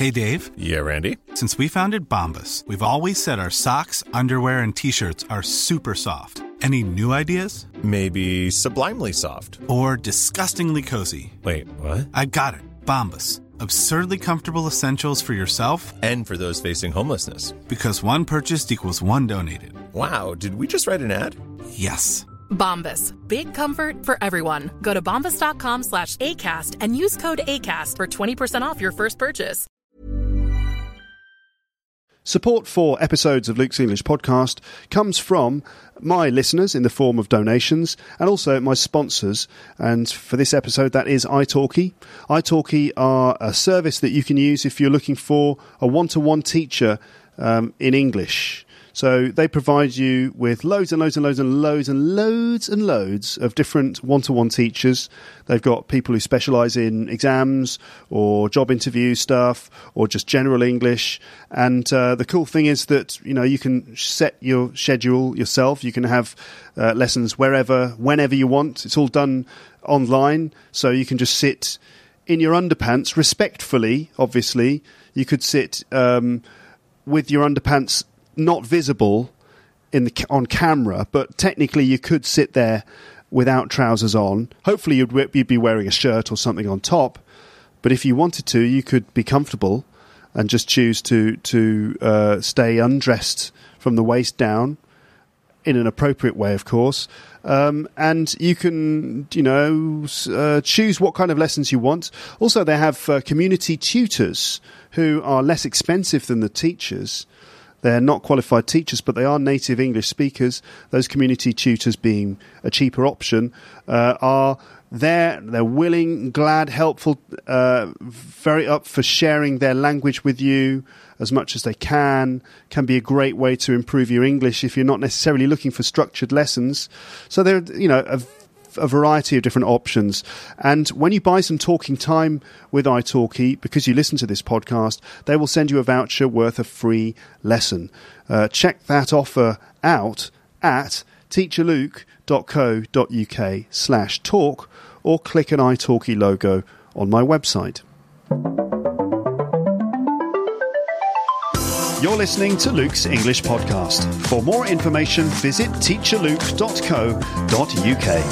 Hey, Dave. Yeah, Randy? Since we founded Bombas, we've always said our socks, underwear, and T-shirts are super soft. Any new ideas? Maybe sublimely soft. Or disgustingly cozy. Wait, what? I got it. Bombas. Absurdly comfortable essentials for yourself and for those facing homelessness. Because one purchased equals one donated. Wow, did we just write an ad? Yes. Bombas. Big comfort for everyone. Go to bombas.com/ACAST and use code ACAST for 20% off your first purchase. Support for episodes of Luke's English Podcast comes from my listeners in the form of donations and also my sponsors. And for this episode, that is italki. italki are a service that you can use if you're looking for a one-to-one teacher in English. So they provide you with loads of different one-to-one teachers. They've got people who specialise in exams or job interview stuff or just general English. And the cool thing is that, you know, you can set your schedule yourself. You can have lessons whenever you want. It's all done online. So you can just sit in your underpants, respectfully, obviously. You could sit with your underpants not visible on camera, but technically you could sit there without trousers on. Hopefully you'd be wearing a shirt or something on top, but if you wanted to, you could be comfortable and just choose to stay undressed from the waist down in an appropriate way, of course. And you can, choose what kind of lessons you want. Also, they have community tutors who are less expensive than the teachers. They're not qualified teachers, but they are native English speakers. Those community tutors, being a cheaper option, are there. They're willing, glad, helpful, very up for sharing their language with you as much as they can be a great way to improve your English if you're not necessarily looking for structured lessons. So they're, a variety of different options. And when you buy some talking time with italki, because you listen to this podcast, they will send you a voucher worth a free lesson. Check that offer out at teacherluke.co.uk/talk or click an italki logo on my website. You're listening to Luke's English Podcast. For more information, visit teacherluke.co.uk.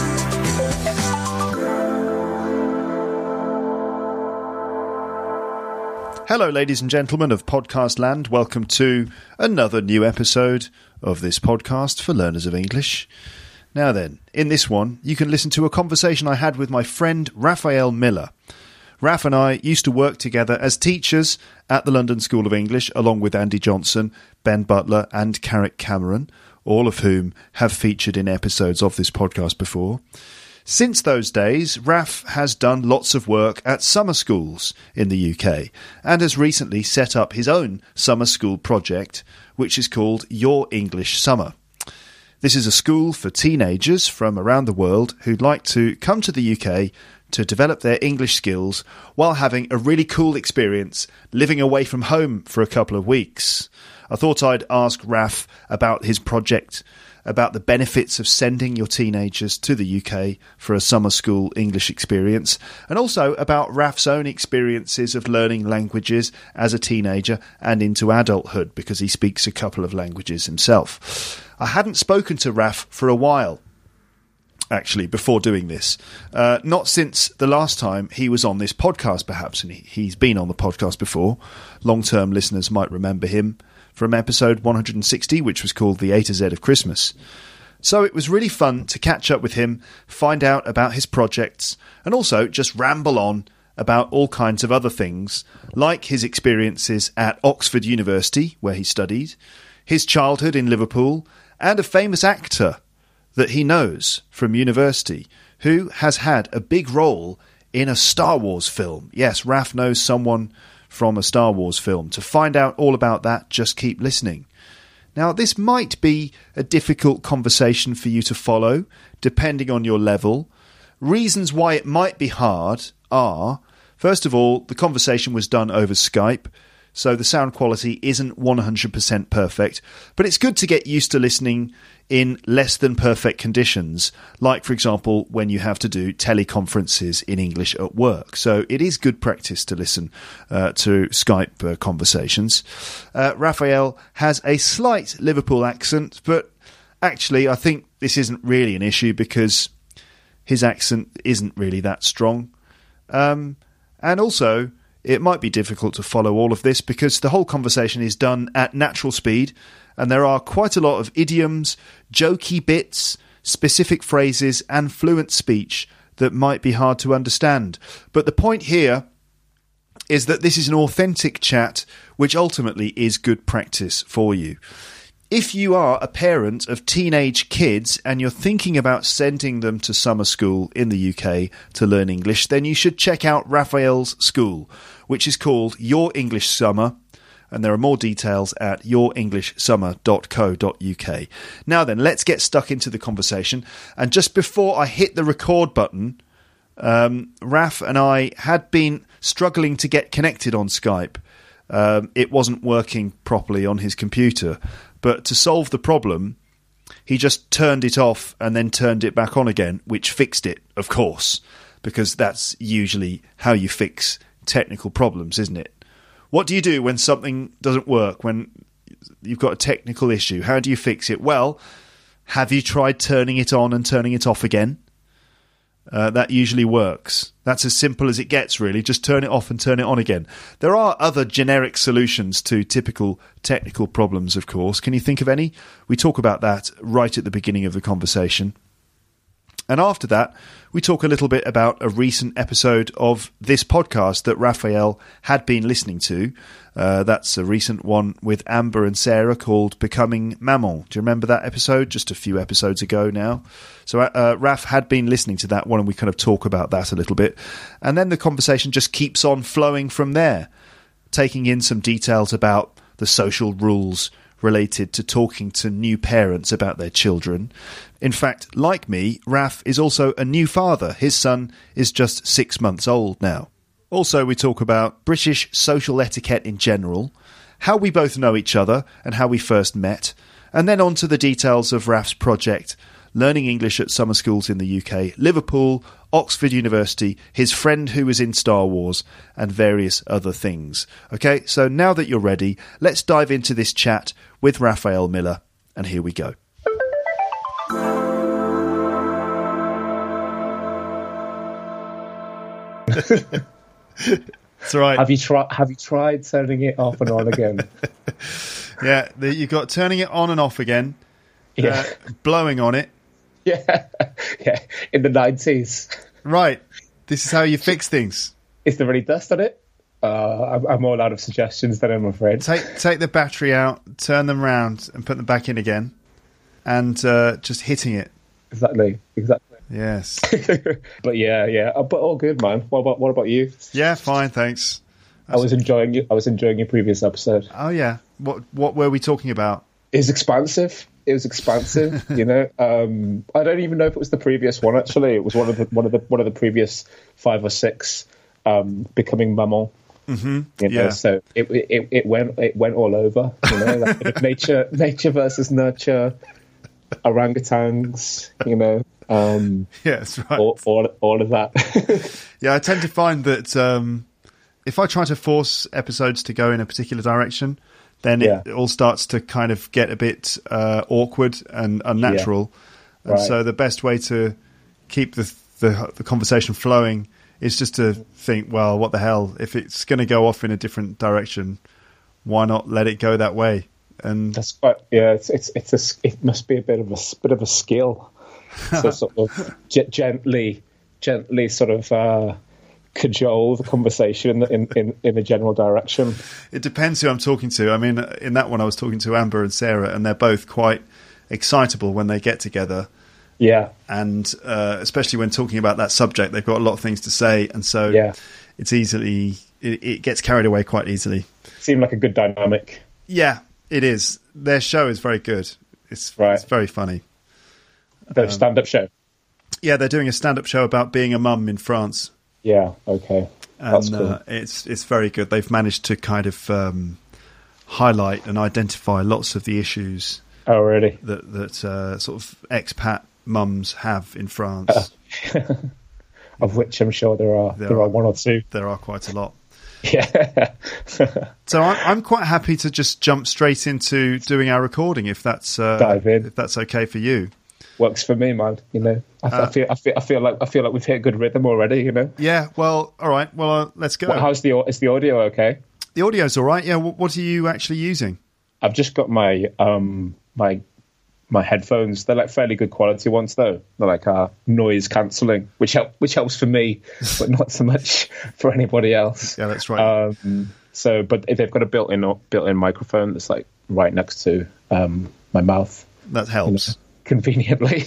Hello, ladies and gentlemen of Podcast Land. Welcome to another new episode of this podcast for learners of English. Now then, in this one, you can listen to a conversation I had with my friend Raphael Miller. Raph and I used to work together as teachers at the London School of English, along with Andy Johnson, Ben Butler and Carrick Cameron, all of whom have featured in episodes of this podcast before. Since those days, Raph has done lots of work at summer schools in the UK and has recently set up his own summer school project, which is called Your English Summer. This is a school for teenagers from around the world who'd like to come to the UK to develop their English skills while having a really cool experience living away from home for a couple of weeks. I thought I'd ask Raph about his project, about the benefits of sending your teenagers to the UK for a summer school English experience, and also about Raph's own experiences of learning languages as a teenager and into adulthood, because he speaks a couple of languages himself. I hadn't spoken to Raph for a while, actually, before doing this. Not since the last time he was on this podcast, perhaps, and he's been on the podcast before. Long-term listeners might remember him from episode 160, which was called The A to Z of Christmas. So it was really fun to catch up with him, find out about his projects, and also just ramble on about all kinds of other things, like his experiences at Oxford University, where he studied, his childhood in Liverpool, and a famous actor that he knows from university who has had a big role in a Star Wars film. Yes, Raph knows someone from a Star Wars film. To find out all about that, just keep listening. Now, this might be a difficult conversation for you to follow, depending on your level. Reasons why it might be hard are, first of all, the conversation was done over Skype, so the sound quality isn't 100% perfect, but it's good to get used to listening in less than perfect conditions, like, for example, when you have to do teleconferences in English at work. So it is good practice to listen to Skype conversations. Raphael has a slight Liverpool accent, but actually I think this isn't really an issue because his accent isn't really that strong. And also, it might be difficult to follow all of this because the whole conversation is done at natural speed, and there are quite a lot of idioms, jokey bits, specific phrases, and fluent speech that might be hard to understand. But the point here is that this is an authentic chat, which ultimately is good practice for you. If you are a parent of teenage kids and you're thinking about sending them to summer school in the UK to learn English, then you should check out Raphael's school, which is called Your English Summer, and there are more details at yourenglishsummer.co.uk. Now then, let's get stuck into the conversation. And just before I hit the record button, Raf and I had been struggling to get connected on Skype. It wasn't working properly on his computer. But to solve the problem, he just turned it off and then turned it back on again, which fixed it, of course, because that's usually how you fix technical problems, isn't it? What do you do when something doesn't work, when you've got a technical issue? How do you fix it? Well, have you tried turning it on and turning it off again? That usually works. That's as simple as it gets, really. Just turn it off and turn it on again. There are other generic solutions to typical technical problems, of course. Can you think of any? We talk about that right at the beginning of the conversation. And after that, we talk a little bit about a recent episode of this podcast that Raphael had been listening to. That's a recent one with Amber and Sarah called Becoming Maman. Do you remember that episode? Just a few episodes ago now. So Raf had been listening to that one, and we kind of talk about that a little bit. And then the conversation just keeps on flowing from there, taking in some details about the social rules related to talking to new parents about their children. In fact, like me, Raf is also a new father. His son is just 6 months old now. Also, we talk about British social etiquette in general, how we both know each other and how we first met, and then on to the details of Raf's project, learning English at summer schools in the UK, Liverpool, Oxford University, his friend who was in Star Wars, and various other things. Okay, so now that you're ready, let's dive into this chat with Raphael Miller, and here we go. It's all right. Have you tried turning it off and on again? Yeah, you've got turning it on and off again. Yeah, blowing on it. Yeah, in the 90s. Right. This is how you fix things. Is there any dust on it? I'm all out of suggestions then, I'm afraid. Take the battery out, turn them round, and put them back in again, and just hitting it. Exactly. Yes. But yeah. But all good, man. What about you? Yeah, fine, thanks. I was enjoying your previous episode. Oh yeah. What were we talking about? It was expansive. You know. I don't even know if it was the previous one. Actually, it was one of the previous 5 or 6. Becoming Maman. Mm-hmm. You know, yeah. So it went all over. You know, like nature versus nurture, orangutans. You know. Yeah, that's right. All of that. Yeah, I tend to find that if I try to force episodes to go in a particular direction, then it all starts to kind of get a bit awkward and unnatural. Yeah. And so the best way to keep the conversation flowing is just to think, well, what the hell? If it's going to go off in a different direction, why not let it go that way? And that's quite it must be a bit of a skill. So sort of gently sort of cajole the conversation in a general direction. It depends who I'm talking to. I mean, in that one I was talking to Amber and Sarah, and they're both quite excitable when they get together. Yeah. And especially when talking about that subject, they've got a lot of things to say, and so it's it gets carried away quite easily. Seemed like a good dynamic. Yeah, it is. Their show is very good. It's very funny. The stand-up show? Yeah, they're doing a stand-up show about being a mum in France. Yeah, okay. and cool. It's very good. They've managed to kind of highlight and identify lots of the issues. Oh, really? That sort of expat mums have in France. Of which I'm sure there are one or two. There are quite a lot. Yeah. So I'm quite happy to just jump straight into doing our recording if that's dive in. If that's okay for you. Works for me, man. You know, I feel like we've hit a good rhythm already. You know. Yeah. Well, all right. Well, let's go. Well, is the audio okay? The audio's all right. Yeah. What are you actually using? I've just got my my headphones. They're like fairly good quality ones, though. They're like noise cancelling, which helps for me, but not so much for anybody else. Yeah, that's right. But they've got a built-in microphone that's like right next to my mouth. That helps. You know, conveniently.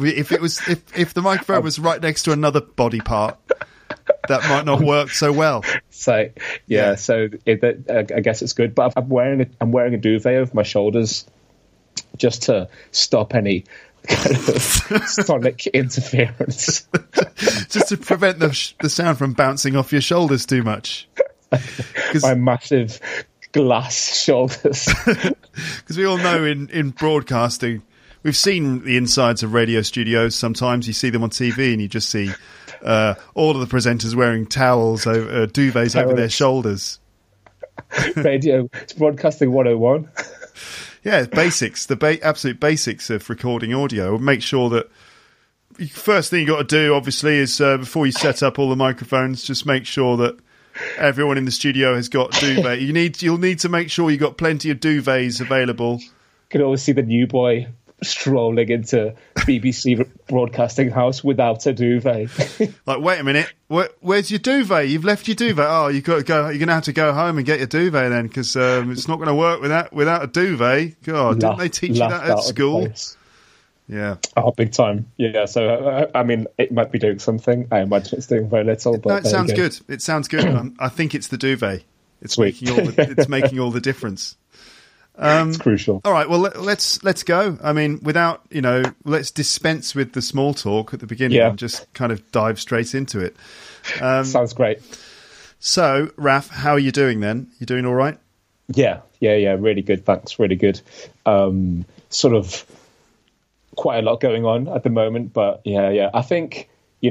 if the microphone was right next to another body part, that might not work so well. So yeah. So I guess it's good. But I'm wearing a duvet over my shoulders just to stop any kind of sonic interference. Just to prevent the sound from bouncing off your shoulders too much. My massive glass shoulders. Because we all know in broadcasting, we've seen the insides of radio studios. Sometimes you see them on TV and you just see all of the presenters wearing towels, duvets over their shoulders. Radio, it's broadcasting 101. Yeah, basics, the absolute basics of recording audio. Make sure that first thing you got to do, obviously, is before you set up all the microphones, just make sure that everyone in the studio has got duvet. You'll need to make sure you got plenty of duvets available. You can always see the new boy strolling into BBC Broadcasting House without a duvet. Like, wait a minute, where's your duvet? You've left your duvet. Oh, you've got to go. You're going to have to go home and get your duvet then, because it's not going to work without a duvet. God, didn't they teach you that at school? Yeah. Oh, big time. Yeah. So I mean, it might be doing something. I imagine it's doing very little. But no, it sounds good. It sounds good. I think it's the duvet. It's Sweet. making all the difference. It's crucial. All right, well, let's go. I mean, without, let's dispense with the small talk at the beginning and just kind of dive straight into it. Sounds great. So, Raf, how are you doing then? You doing all right? Yeah. Really good. Thanks. Really good. Sort of quite a lot going on at the moment, but yeah. I think,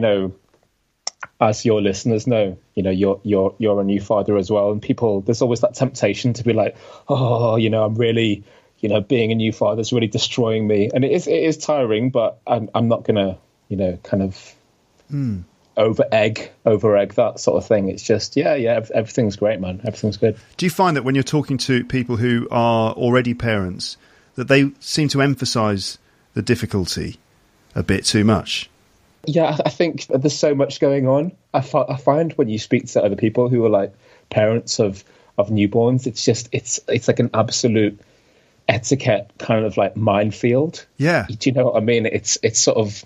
as your listeners know, you're a new father as well, and there's always that temptation to be like, oh, I'm really, being a new father is really destroying me, and it is tiring, but I'm not gonna, kind of over egg that sort of thing. It's just everything's great, man. Everything's good. Do you find that when you're talking to people who are already parents, that they seem to emphasise the difficulty a bit too much? Yeah, I think there's so much going on. I find when you speak to other people who are like parents of newborns, it's like an absolute etiquette kind of like minefield. Yeah. Do you know what I mean? It's sort of,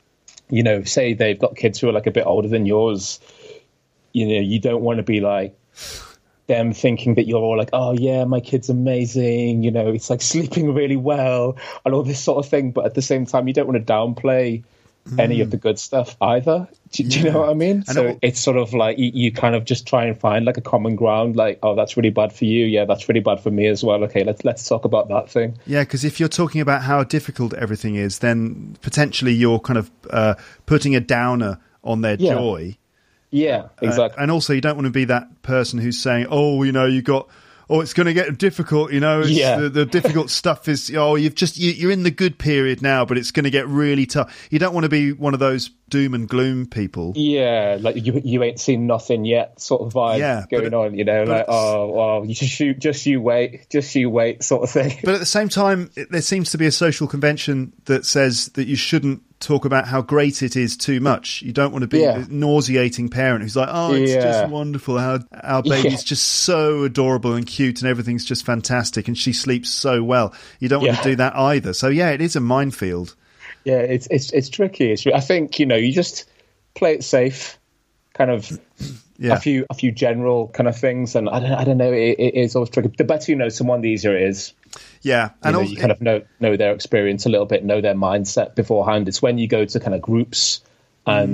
say they've got kids who are like a bit older than yours, you don't want to be like them thinking that you're all like, oh yeah, my kid's amazing, it's like sleeping really well and all this sort of thing. But at the same time, you don't want to downplay any of the good stuff either. Do you know what I mean? So it's sort of like you kind of just try and find like a common ground, like, oh, that's really bad for you. Yeah, that's really bad for me as well. Okay, let's talk about that thing. Yeah, because if you're talking about how difficult everything is, then potentially you're kind of putting a downer on their joy. Yeah, exactly. And also you don't want to be that person who's saying, oh, it's going to get difficult, the difficult stuff is, you're in the good period now, but it's going to get really tough. You don't want to be one of those doom and gloom people. Yeah, like you ain't seen nothing yet sort of vibe going on, like, oh, well, just you wait sort of thing. But at the same time, there seems to be a social convention that says that you shouldn't talk about how great it is too much. You don't want to be a nauseating parent who's like, oh, it's just wonderful how our baby's just so adorable and cute and everything's just fantastic and she sleeps so well. You don't want to do that either. So it is a minefield. Yeah, it's tricky. I think, you just play it safe, kind of a few general kind of things, and I don't know, it is always tricky. The better you know someone, the easier it is. Yeah, and you kind of know their experience a little bit, know their mindset beforehand. It's when you go to kind of groups and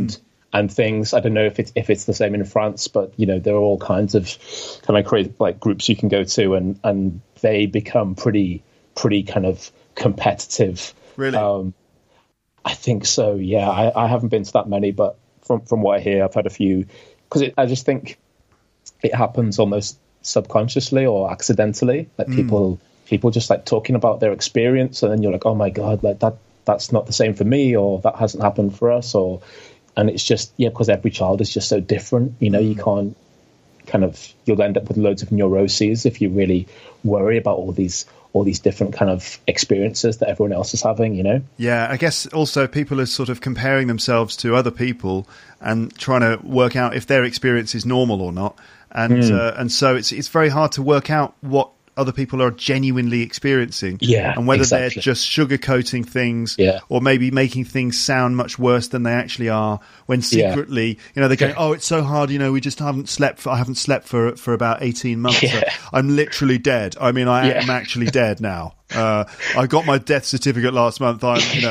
and things. I don't know if it's the same in France, but there are all kinds of kind of crazy like groups you can go to, and they become pretty kind of competitive. Really? I think so. Yeah, I haven't been to that many, but from what I hear, I've had a few. Because I just think it happens almost subconsciously or accidentally. Like people just like talking about their experience, and then you're like, oh my god, like that's not the same for me, or that hasn't happened for us, and it's just because every child is just so different. You can't you'll end up with loads of neuroses if you really worry about all these different kind of experiences that everyone else is having, Yeah, I guess also people are sort of comparing themselves to other people and trying to work out if their experience is normal or not. And so it's very hard to work out what other people are genuinely experiencing, and whether they're just sugarcoating things, or maybe making things sound much worse than they actually are, when secretly, they're going, oh, it's so hard, we just haven't slept. I haven't slept for about 18 months. So I'm literally dead. I mean, I am actually dead now. I got my death certificate last month.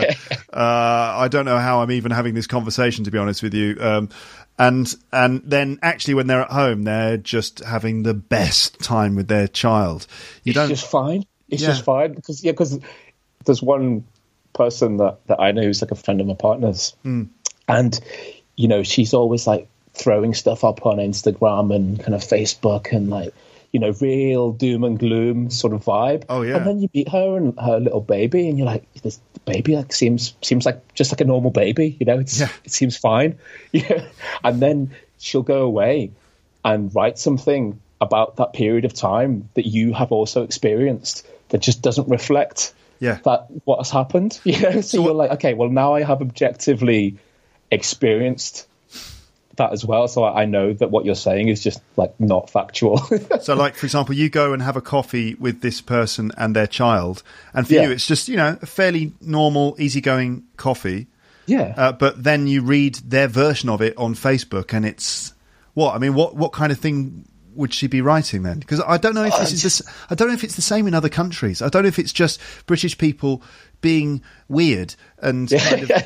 I don't know how I'm even having this conversation, to be honest with you. And then actually when they're at home, they're just having the best time with their child. It's just fine. It's just fine because there's one person that I know who's like a friend of my partner's, and she's always like throwing stuff up on Instagram and kind of Facebook and like real doom and gloom sort of vibe. Oh yeah. And then you meet her and her little baby, and you're like, this baby like seems like just like a normal baby, it seems fine. And then she'll go away and write something about that period of time that you have also experienced that just doesn't reflect that what has happened. So you're like, okay, well now I have objectively experienced that as well, so I know that what you're saying is just like not factual. So like, for example, you go and have a coffee with this person and their child, and for you it's just a fairly normal, easygoing coffee, but then you read their version of it on Facebook, and it's what kind of thing would she be writing then? Because I don't know if I don't know if it's the same in other countries. I don't know if it's just British people being weird and kind of,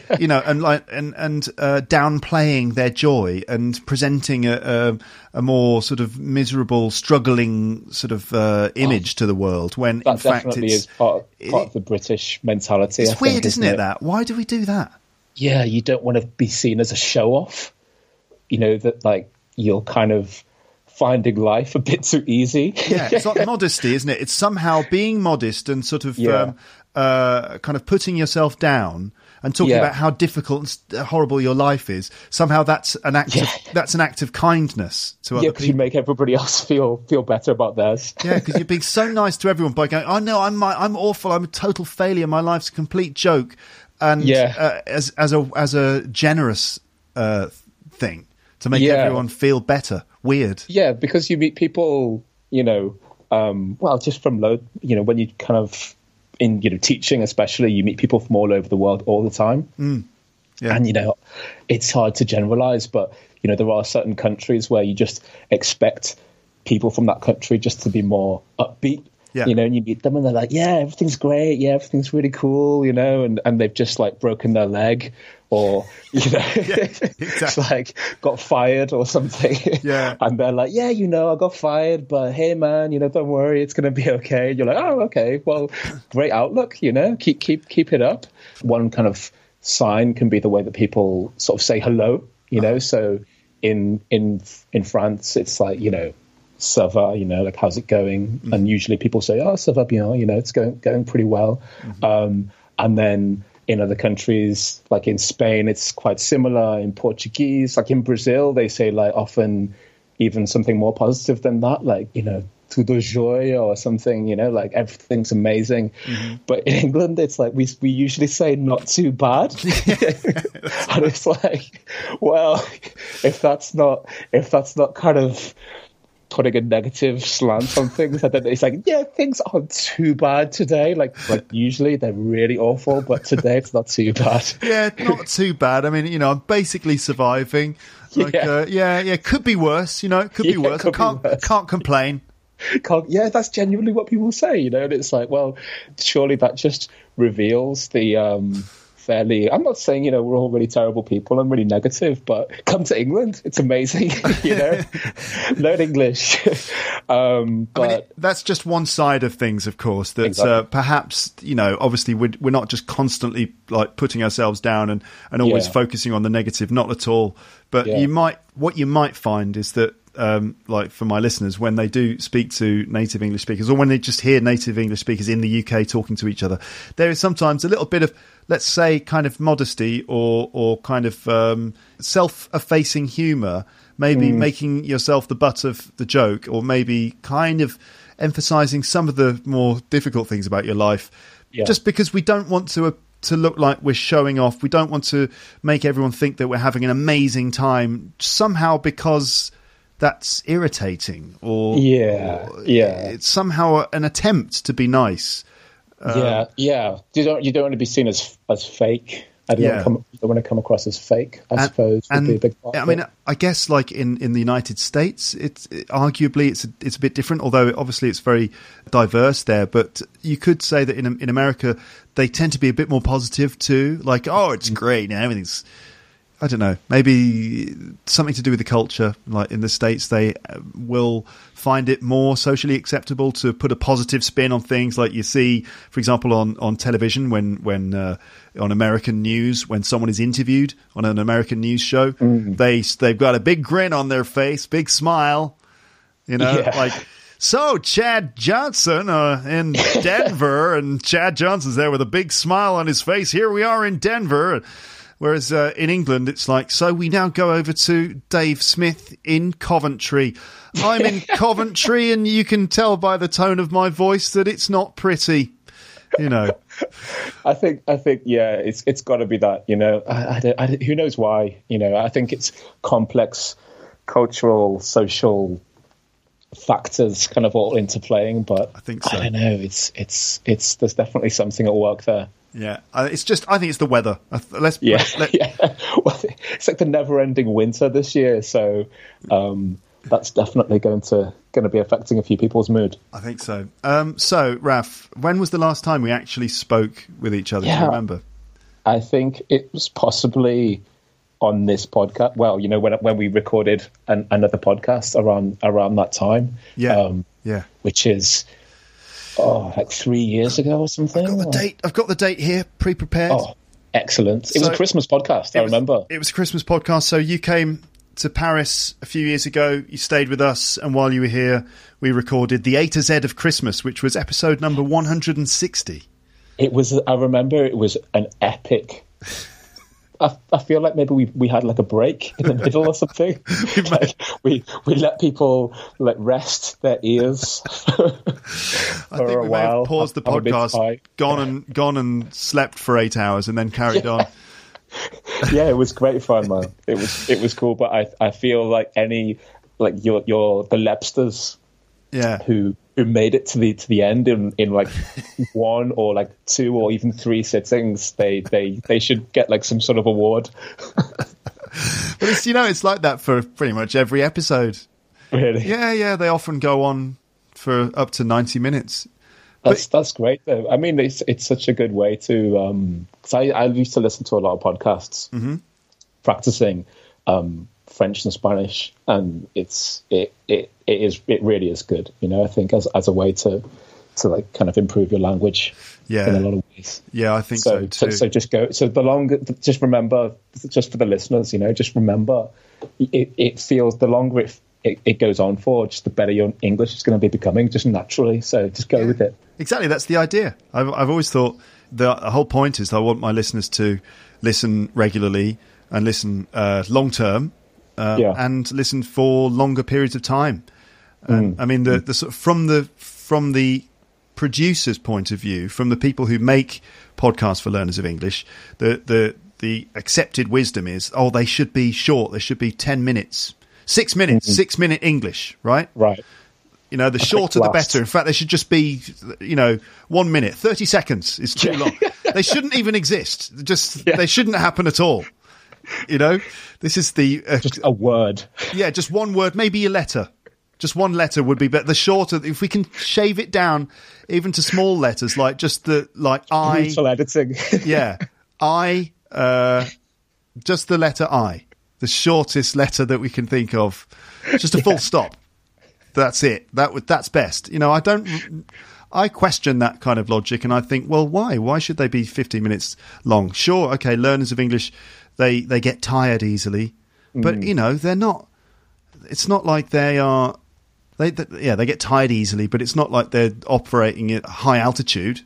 and downplaying their joy and presenting a more sort of miserable, struggling sort of image to the world, when that in fact definitely is part of the British mentality. It's weird, isn't it? That why do we do that? Yeah, you don't want to be seen as a show off. That like you're kind of finding life a bit too easy. Yeah, it's like modesty, isn't it? It's somehow being modest and sort of kind of putting yourself down and talking about how difficult and horrible your life is. Somehow that's an act of kindness to other people. You make everybody else feel better about theirs. Yeah, because you're being so nice to everyone by going, "Oh no, I'm awful. I'm a total failure. My life's a complete joke." And as a generous thing to make everyone feel better. Weird. Yeah, because you meet people, just from when you kind of in teaching, especially, you meet people from all over the world all the time. Yeah. And it's hard to generalize, but there are certain countries where you just expect people from that country just to be more upbeat. Yeah. And you meet them and they're like, yeah, everything's great. Yeah, everything's really cool, and they've just like broken their leg or, exactly. it's like got fired or something. Yeah. And they're like, yeah, I got fired, but hey man, don't worry, it's going to be okay. And you're like, oh, okay, well, great outlook, keep it up. One kind of sign can be the way that people sort of say hello, so in France, it's like, ça va, like how's it going? And usually people say, oh, ça va bien, it's going pretty well. And then in other countries, like in Spain, it's quite similar. In Portuguese, like in Brazil, they say like often even something more positive than that, like, tudo jóia or something, like everything's amazing. But in England, it's like we usually say not too bad. And it's like, well, if that's not kind of putting a negative slant on things, and then it's like, yeah, things aren't too bad today. Like usually they're really awful, but today it's not too bad. Yeah, not too bad. I mean, I'm basically surviving. Like, could be worse. It could be worse. I can't complain. That's genuinely what people say. And it's like, well, surely that just reveals the fairly. I'm not saying we're all really terrible people and really negative, but come to England, it's amazing. Learn English. But that's just one side of things, of course. That Exactly. Perhaps obviously we're not just constantly like putting ourselves down and always focusing on the negative. Not at all. But what you might find is that. Like for my listeners, when they do speak to native English speakers, or when they just hear native English speakers in the UK talking to each other, there is sometimes a little bit of, let's say, kind of modesty or kind of self-effacing humour, maybe making yourself the butt of the joke, or maybe kind of emphasising some of the more difficult things about your life, just because we don't want to look like we're showing off. We don't want to make everyone think that we're having an amazing time somehow, because that's irritating, or it's somehow an attempt to be nice. You don't want to be seen as fake. I don't want to come across as fake, I suppose, would be a big part. I mean, I guess like in the United States, it's arguably it's a bit different, although obviously it's very diverse there. But you could say that in America, they tend to be a bit more positive too. Like, oh, it's great, everything's. I don't know, maybe something to do with the culture. Like in the States, they will find it more socially acceptable to put a positive spin on things. Like you see, for example, on television, when on American news, when someone is interviewed on an American news show, they've got a big grin on their face, big smile, like. So Chad Johnson in Denver, and Chad Johnson's there with a big smile on his face. Here we are in Denver. Whereas in England, it's like, so we now go over to Dave Smith in Coventry. I'm in Coventry, and you can tell by the tone of my voice that it's not pretty, I think, it's got to be that, who knows why, I think it's complex cultural, social factors kind of all interplaying, but I think so. I don't know, it's there's definitely something at work there. Yeah, I think it's the weather. Well, it's like the never-ending winter this year, so that's definitely going to be affecting a few people's mood. I think so. So, Raf, when was the last time we actually spoke with each other? Do you remember? I think it was possibly on this podcast. Well, when we recorded another podcast around that time. Which is. Like 3 years ago or something. I've got the date here, pre-prepared. Oh, excellent. It was a Christmas podcast, I remember. It was a Christmas podcast. So you came to Paris a few years ago, you stayed with us, and while you were here, we recorded the A to Z of Christmas, which was episode number 160. I remember it was an epic... I feel like maybe we had like a break in the middle or something. we let people rest their ears for I think a we while. may have paused the podcast, gone and slept for 8 hours, and then carried on. Yeah, it was great fun, man. It was cool, but I feel like the Lepsters, who made it to the end in like one or like 2 or even 3 sittings, they should get like some sort of award. But it's it's like that for pretty much every episode. Really? Yeah. They often go on for up to 90 minutes. That's great though. I mean, it's such a good way to. Cause I used to listen to a lot of podcasts, practicing French and Spanish, and it really is good. I think as a way to like kind of improve your language in a lot of ways. Yeah, I think so too. So just go. So just remember, just for the listeners, just remember, it feels the longer it goes on for, just the better your English is going to be becoming, just naturally. So just go with it. Exactly, that's the idea. I've always thought the whole point is I want my listeners to listen regularly and listen long term, and listen for longer periods of time. I mean, the sort of from the producer's point of view, from the people who make podcasts for learners of English, the accepted wisdom is, they should be short. They should be 10 minutes. 6 minutes, 6 minute English, right? Right. The shorter the better. In fact, they should just be, 1 minute, 30 seconds is too long. They shouldn't even exist. They shouldn't happen at all. This is just a word. Yeah, just one word, maybe a letter. Just one letter would be better. The shorter, if we can shave it down, even to small letters, like just I. Brutal editing. Yeah. I, just the letter I, the shortest letter that we can think of, just a full stop. That's it. That's best. You know, I question that kind of logic, and I think, well, why? Why should they be 15 minutes long? Sure, okay, learners of English, they get tired easily, but you know, they're not. It's not like they are. They get tired easily, but it's not like they're operating at high altitude.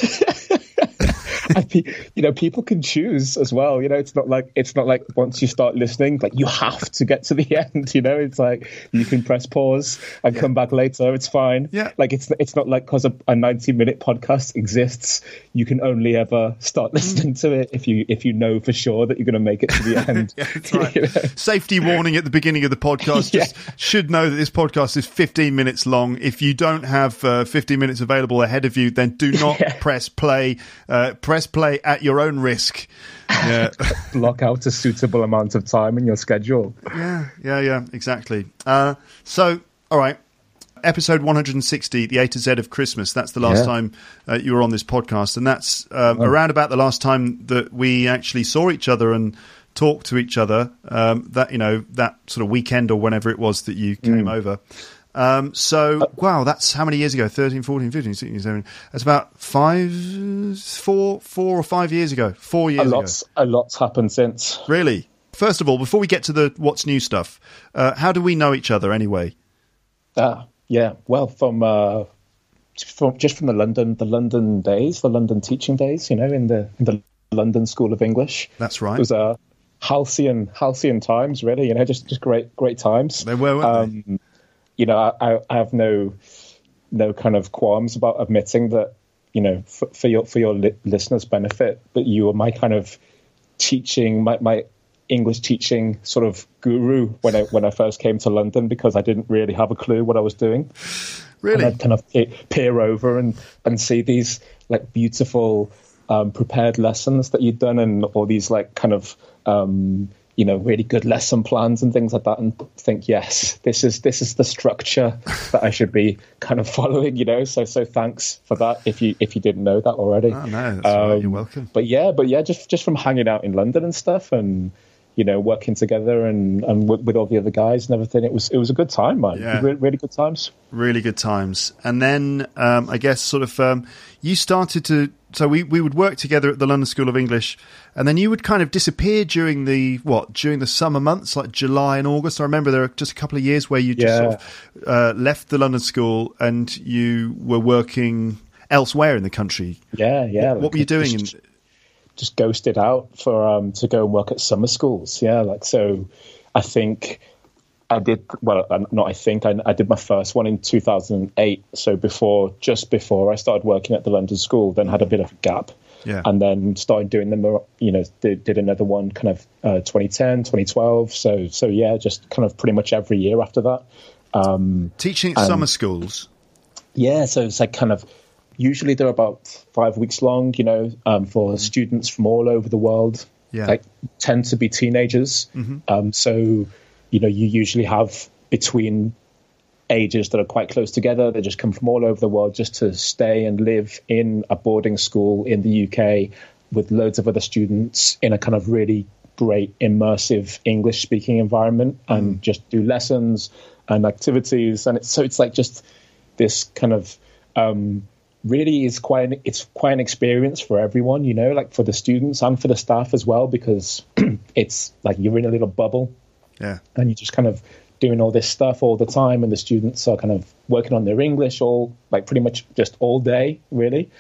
You know, people can choose as well. You know, it's not like once you start listening, like you have to get to the end. You know, it's like you can press pause and come back later. It's fine. Yeah, like it's not like because a 90-minute podcast exists, you can only ever start listening to it if you know for sure that you're going to make it to the end. Yeah, that's right. You know? Safety warning at the beginning of the podcast. Just should know that this podcast is 15 minutes long. If you don't have 15 minutes available ahead of you, then do not press play. Press play at your own risk. Yeah. Block out a suitable amount of time in your schedule. Yeah, exactly. So, all right. Episode 160, the A to Z of Christmas. That's the last time you were on this podcast. And that's around about the last time that we actually saw each other and talked to each other. That sort of weekend or whenever it was that you came over. Wow, that's how many years ago? 13, 14, 15, 16, 17. That's about 4 or 5 years ago. 4 years ago. A lot's happened since. Really? First of all, before we get to the what's new stuff, how do we know each other anyway? Well, from the London days, the London teaching days, you know, in the London School of English. That's right. It was halcyon times, really, you know, just great times. They were, weren't they? You know, I have no kind of qualms about admitting that, you know, for your listeners' benefit, that you were my kind of teaching, my English teaching sort of guru when I first came to London, because I didn't really have a clue what I was doing. Really? And I'd kind of peer over and see these like beautiful prepared lessons that you'd done, and all these like kind of you know, really good lesson plans and things like that, and think, yes, this is the structure that I should be kind of following, you know. So thanks for that if you didn't know that already. Oh, no, that's all right. You're welcome. But yeah, just from hanging out in London and stuff, and you know, working together and with all the other guys and everything, it was a good time, man. Yeah. Really good times. Really good times. And then I guess sort of you started to. So we would work together at the London School of English, and then you would kind of disappear during the summer months, like July and August. I remember there were just a couple of years where you just sort of left the London School and you were working elsewhere in the country. Yeah. What were you doing? Just ghosted out for to go and work at summer schools. Yeah, like so. I think I did. Well, not I think I did my first one in 2008. So just before I started working at the London School, then had a bit of a gap. Yeah. And then started doing them. You know, did another one kind of 2010, 2012. So yeah, just kind of pretty much every year after that. Teaching at summer schools. Yeah, so it's like kind of. Usually they're about 5 weeks long, you know, for students from all over the world. Yeah. Like tend to be teenagers. Mm-hmm. So, you know, you usually have between ages that are quite close together. They just come from all over the world just to stay and live in a boarding school in the UK with loads of other students in a kind of really great immersive English speaking environment and just do lessons and activities. And it's like just this kind of, really is quite an experience for everyone, you know, like for the students and for the staff as well, because it's like you're in a little bubble, and you're just kind of doing all this stuff all the time, and the students are kind of working on their English all like pretty much just all day, really.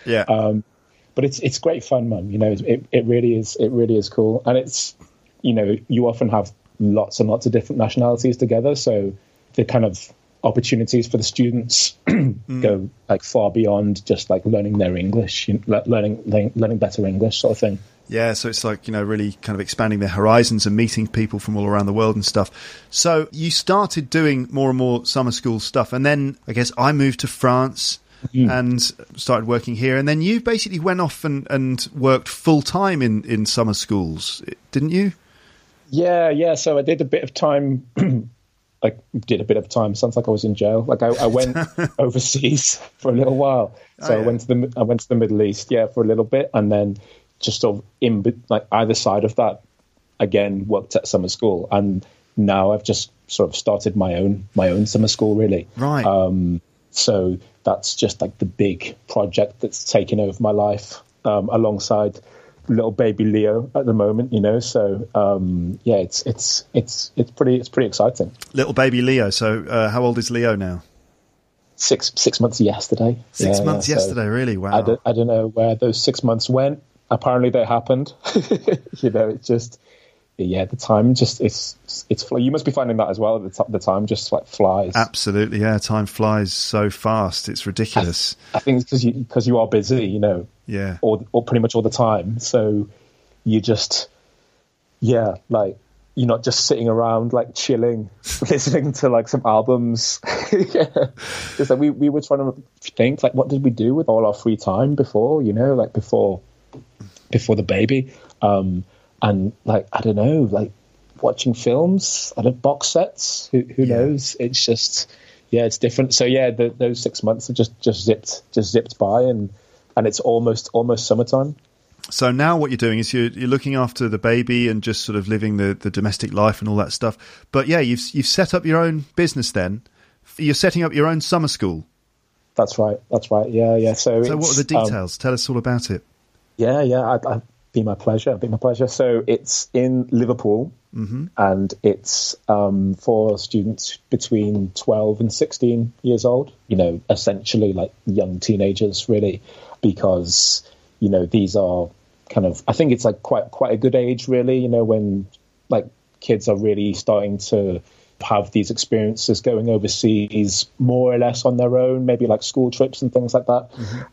But it's great fun, man. You know, it really is cool, and it's, you know, you often have lots and lots of different nationalities together, so the kind of opportunities for the students go like far beyond just like learning their English, you know, learning better English sort of thing. Yeah, so it's like, you know, really kind of expanding their horizons and meeting people from all around the world and stuff. So you started doing more and more summer school stuff, and then I guess I moved to France and started working here, and then you basically went off and worked full time in summer schools, didn't you? Yeah. So I did a bit of time. Sounds like I was in jail. Like I went overseas for a little while. So I went to the Middle East, for a little bit, and then just sort of like either side of that, again, worked at summer school, and now I've just sort of started my own summer school, really. Right. So that's just like the big project that's taken over my life, alongside little baby Leo at the moment, you know. So yeah, it's pretty exciting. Little baby Leo. So how old is Leo now? 6 months yesterday. 6 months yesterday, so really? Wow. I don't know where those 6 months went. Apparently they happened. You know, it's just, yeah, the time just, it's you must be finding that as well. The time just like flies. Absolutely, yeah. Time flies so fast. It's ridiculous. I think it's because you are busy, you know. Yeah. Or pretty much all the time. So you just, yeah, like, you're not just sitting around like chilling, listening to like some albums. Yeah. It's like we were trying to think like, what did we do with all our free time before, you know, like before the baby. And like, I don't know, like watching films, box sets, who knows? It's just, yeah, it's different. So yeah, those 6 months have just zipped by, and it's almost summertime. So now what you're doing is you're looking after the baby and just sort of living the domestic life and all that stuff. But yeah, you've set up your own business then. You're setting up your own summer school. That's right. Yeah. So what are the details? Tell us all about it. Yeah. I'd be my pleasure. So it's in Liverpool, and it's for students between 12 and 16 years old, you know, essentially like young teenagers, really, because, you know, these are kind of, I think it's like quite a good age, really, you know, when like kids are really starting to have these experiences going overseas more or less on their own, maybe like school trips and things like that.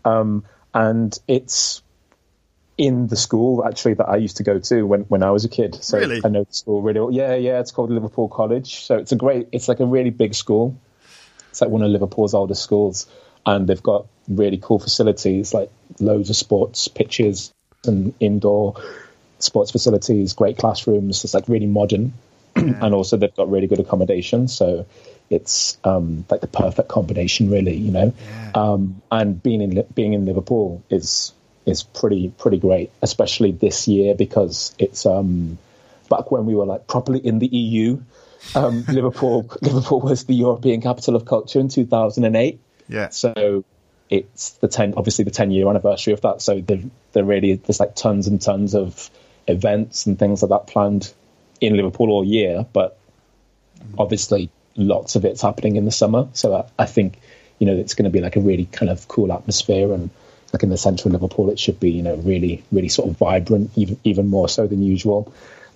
And it's in the school actually that I used to go to when I was a kid. So really? I know the school really well. Yeah. It's called Liverpool College. So it's like a really big school. It's like one of Liverpool's oldest schools, and they've got really cool facilities, like loads of sports pitches and indoor sports facilities, great classrooms. It's like really modern. And also they've got really good accommodation. So it's like the perfect combination, really, you know. And being in Liverpool is pretty great, especially this year, because it's back when we were like properly in the EU. Liverpool was the European capital of culture in 2008. Yeah. So it's the 10-year anniversary of that. So there's like tons and tons of events and things like that planned in Liverpool all year, but obviously lots of it's happening in the summer. So I think, you know, it's going to be like a really kind of cool atmosphere, and like in the centre of Liverpool, it should be, you know, really, really sort of vibrant, even more so than usual.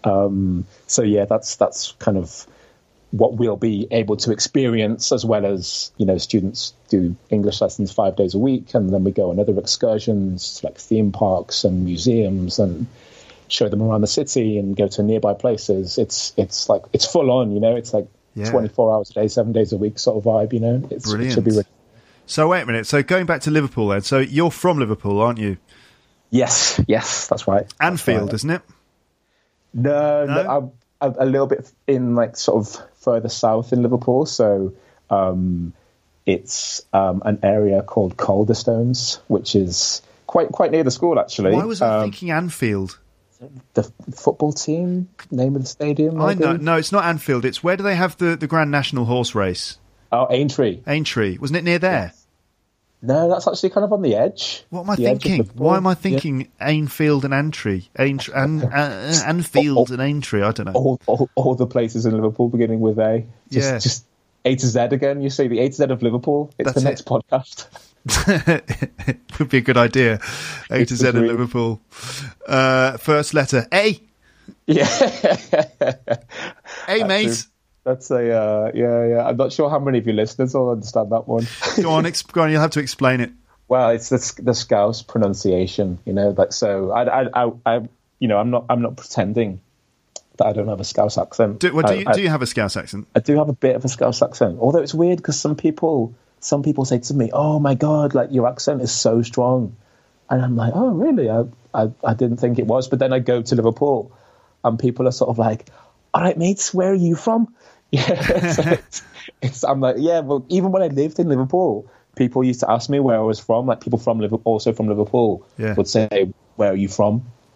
So yeah, that's kind of what we'll be able to experience, as well as, you know, students do English lessons 5 days a week, and then we go on other excursions like theme parks and museums and show them around the city and go to nearby places. It's like, it's full on, you know, it's like 24 hours a day, 7 days a week sort of vibe, you know. It should be really. So wait a minute. So going back to Liverpool then, so you're from Liverpool, aren't you? Yes, that's right. Anfield, isn't it? No, I'm a little bit in like sort of further south in Liverpool. So it's an area called Calderstones, which is quite near the school, actually. Why was I thinking Anfield? The football team, name of the stadium? Maybe? I know. No, it's not Anfield. It's where do they have the Grand National Horse Race? Oh, Aintree. Wasn't it near there? Yes. No, that's actually kind of on the edge. What am I thinking? Why am I thinking Ainfield and Antry? Anfield and Aintree, I don't know. All the places in Liverpool beginning with A. Just A to Z again. You say the A to Z of Liverpool. It's the next podcast. Would be a good idea. A to Z of Liverpool. First letter A. Yeah. A, mate. That's yeah. I'm not sure how many of your listeners will understand that one. Go on. You'll have to explain it. Well, it's the Scouse pronunciation, you know. Like, so I you know, I'm not pretending that I don't have a Scouse accent. Do you have a Scouse accent? I do have a bit of a Scouse accent, although it's weird because some people say to me, "Oh my God, like your accent is so strong," and I'm like, "Oh really? I didn't think it was." But then I go to Liverpool, and people are sort of like, "All right, mates, where are you from?" Yeah, so I'm like, yeah. Well, even when I lived in Liverpool, people used to ask me where I was from. Like people also from Liverpool would say, "Where are you from?"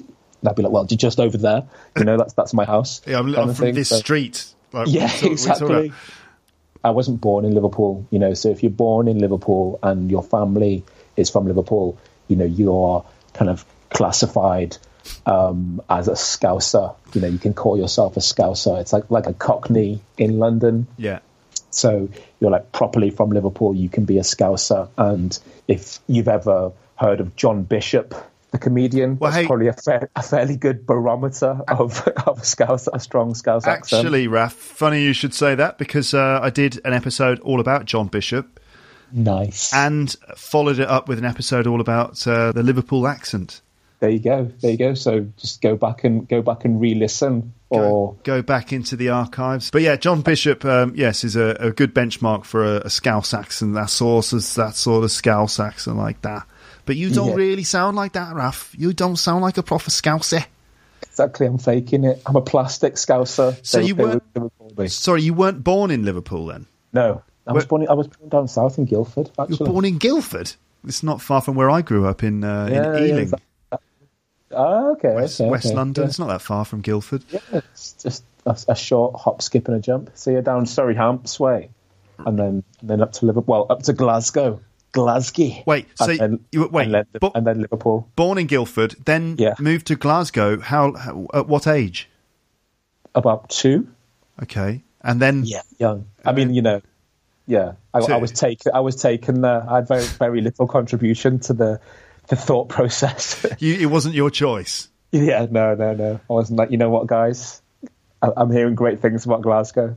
And I'd be like, well, just over there, that's my house. Yeah, I'm from this street. Like, yeah, exactly. I wasn't born in Liverpool, so if you're born in Liverpool and your family is from Liverpool, you are kind of classified as a Scouser. You can call yourself a Scouser. It's like a Cockney in London. Yeah. So you're like properly from Liverpool, you can be a Scouser. And if you've ever heard of John Bishop, the comedian, that's probably a fairly good barometer of a strong Scouse accent. Actually, Raf, funny you should say that, because I did an episode all about John Bishop. Nice. And followed it up with an episode all about the Liverpool accent. There you go. So just go back and re-listen, or go back into the archives. But yeah, John Bishop, yes, is a good benchmark for a Scouse accent. That sort of Scouse accent like that. But you don't really sound like that, Raf. You don't sound like a proper Scouser. Exactly, I'm faking it. I'm a plastic Scouser. So you weren't born in Liverpool then? No, I was born down south in Guildford. Actually. You were born in Guildford? It's not far from where I grew up in Ealing. Okay. West London. Yeah. It's not that far from Guildford. Yeah, it's just a short hop, skip, and a jump. So you're down Surrey Hamps way, and then up to Liverpool, up to Glasgow. Wait, so and then Liverpool. Born in Guildford, then moved to Glasgow. How at what age? About 2. Okay, and then young. I mean, I was taken there. I had very very little contribution to the thought process. It wasn't your choice. Yeah, no. I wasn't like, you know what, guys? I'm hearing great things about Glasgow.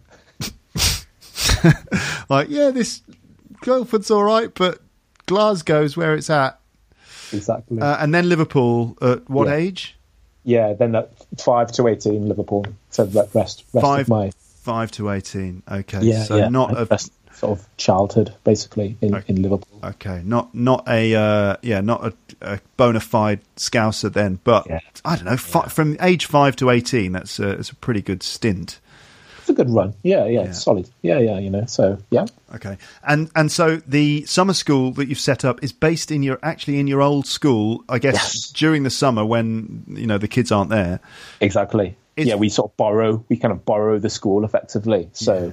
Like, this Guildford's all right, but Glasgow's where it's at. Exactly. And then Liverpool at what age? Yeah, then at 5 to 18, Liverpool. So that rest of my 5 to 18. Okay, not a sort of childhood, basically in Liverpool. Okay, not a bona fide Scouser then, but I don't know. From age 5 to 18, that's a pretty good stint. It's a good run. Yeah. It's solid. Yeah. So yeah. Okay, and so the summer school that you've set up is based in your old school, I guess, during the summer when the kids aren't there. Exactly. We kind of borrow the school effectively. So,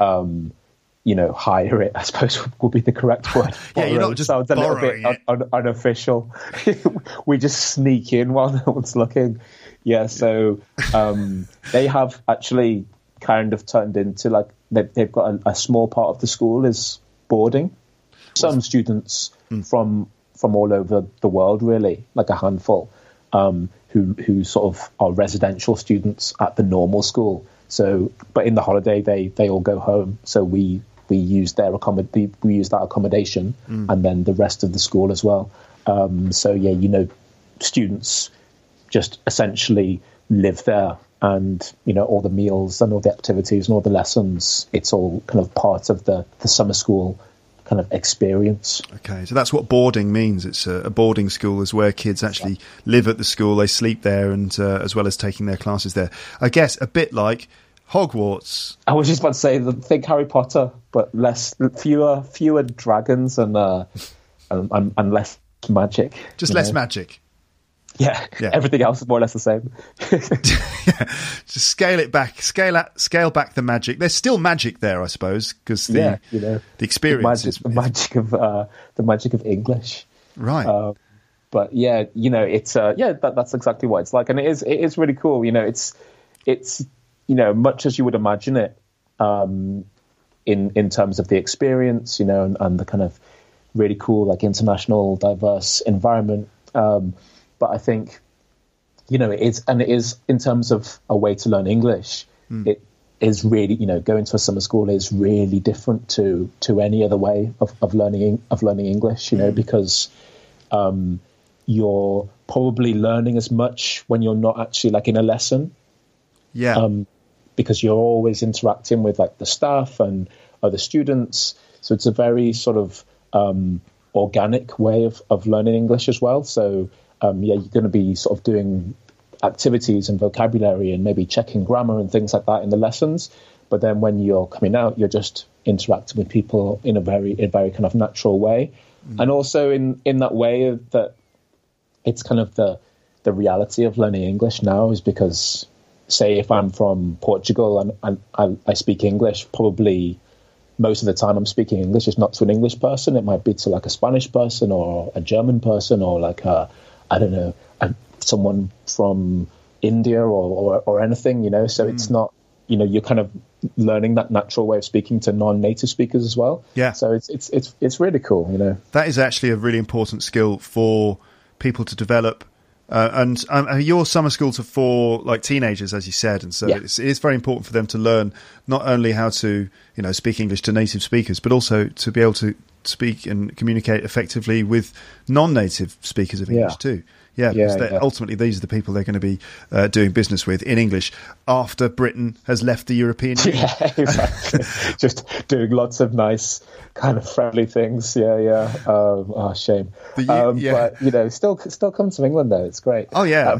hire it, I suppose would be the correct word. You're not just sounds a little bit unofficial. We just sneak in while no one's looking. Yeah. So they have actually kind of turned into like they've got a small part of the school is boarding. Some students from all over the world, really, like a handful, who sort of are residential students at the normal school. So, but in the holiday they all go home. So we use that accommodation, and then the rest of the school as well. Students just essentially live there. And, all the meals and all the activities and all the lessons, it's all kind of part of the summer school kind of experience. Okay, so that's what boarding means. It's a boarding school is where kids actually live at the school, they sleep there, and as well as taking their classes there. I guess a bit like Hogwarts. I was just about to say, think Harry Potter, but fewer dragons and less magic. Just less magic. Yeah, everything else is more or less the same. Just scale it back, scale back the magic. There's still magic there, I suppose, because the experience is the magic of English, right? But it's that's exactly what it's like, and it is really cool. It's much as you would imagine it, in terms of the experience, and the kind of really cool, like, international, diverse environment. But I think, it is in terms of a way to learn English. It is really, going to a summer school is really different to any other way of learning English. Because you're probably learning as much when you're not actually like in a lesson. Yeah. Because you're always interacting with like the staff and other students, so it's a very sort of organic way of learning English as well. So. You're going to be sort of doing activities and vocabulary and maybe checking grammar and things like that in the lessons. But then when you're coming out, you're just interacting with people in a very kind of natural way. And also in that way that it's kind of the the reality of learning English now is because, say, if I'm from Portugal and I speak English, probably most of the time I'm speaking English is not to an English person. It might be to like a Spanish person or a German person or like someone from India or anything, you know. So it's not, you know, you're kind of learning that natural way of speaking to non-native speakers as well. Yeah. So it's really cool, you know. That is actually a really important skill for people to develop. And your summer schools are for like teenagers, as you said, and so it's very important for them to learn not only how to, you know, speak English to native speakers, but also to be able to speak and communicate effectively with non-native speakers of English too. Yeah, because ultimately these are the people they're going to be doing business with in English after Britain has left the European Union. Yeah, exactly. Just doing lots of nice, kind of friendly things. Yeah. Shame. But you know, still come to England though. It's great. Oh yeah.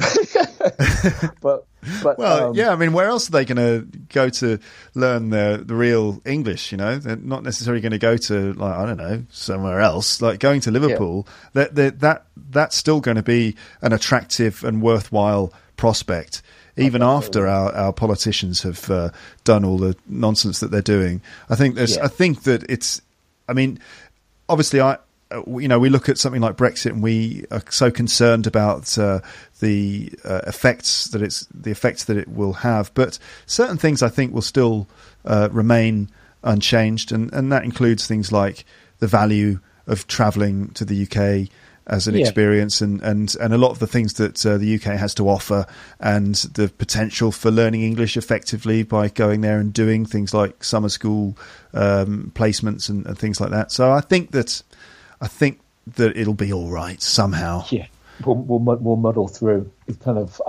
But I mean, where else are they going to go to learn the real English? You know, they're not necessarily going to go to, like, I don't know, somewhere else. Like going to Liverpool, that's still going to be an attractive and worthwhile prospect, even after our politicians have done all the nonsense that they're doing. I think that it's. I mean, obviously, we look at something like Brexit and we are so concerned about the effects that it will have. But certain things I think will still remain unchanged, and that includes things like the value of travelling to the UK as an experience, and a lot of the things that the UK has to offer, and the potential for learning English effectively by going there and doing things like summer school placements and things like that. So I think that it'll be all right somehow. Yeah, we'll muddle through. It's kind of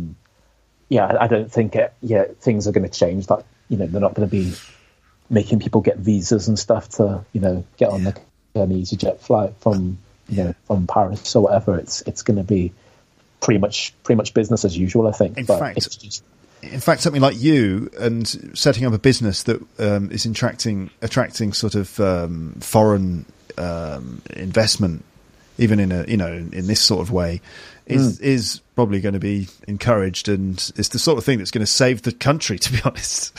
I don't think things are going to change. That, you know, they're not going to be making people get visas and stuff to, you know, get on an EasyJet flight from Paris or whatever. It's going to be pretty much business as usual, I think. In fact, something like you and setting up a business that is attracting sort of foreign investment, even in this sort of way, is probably going to be encouraged, and it's the sort of thing that's going to save the country, to be honest.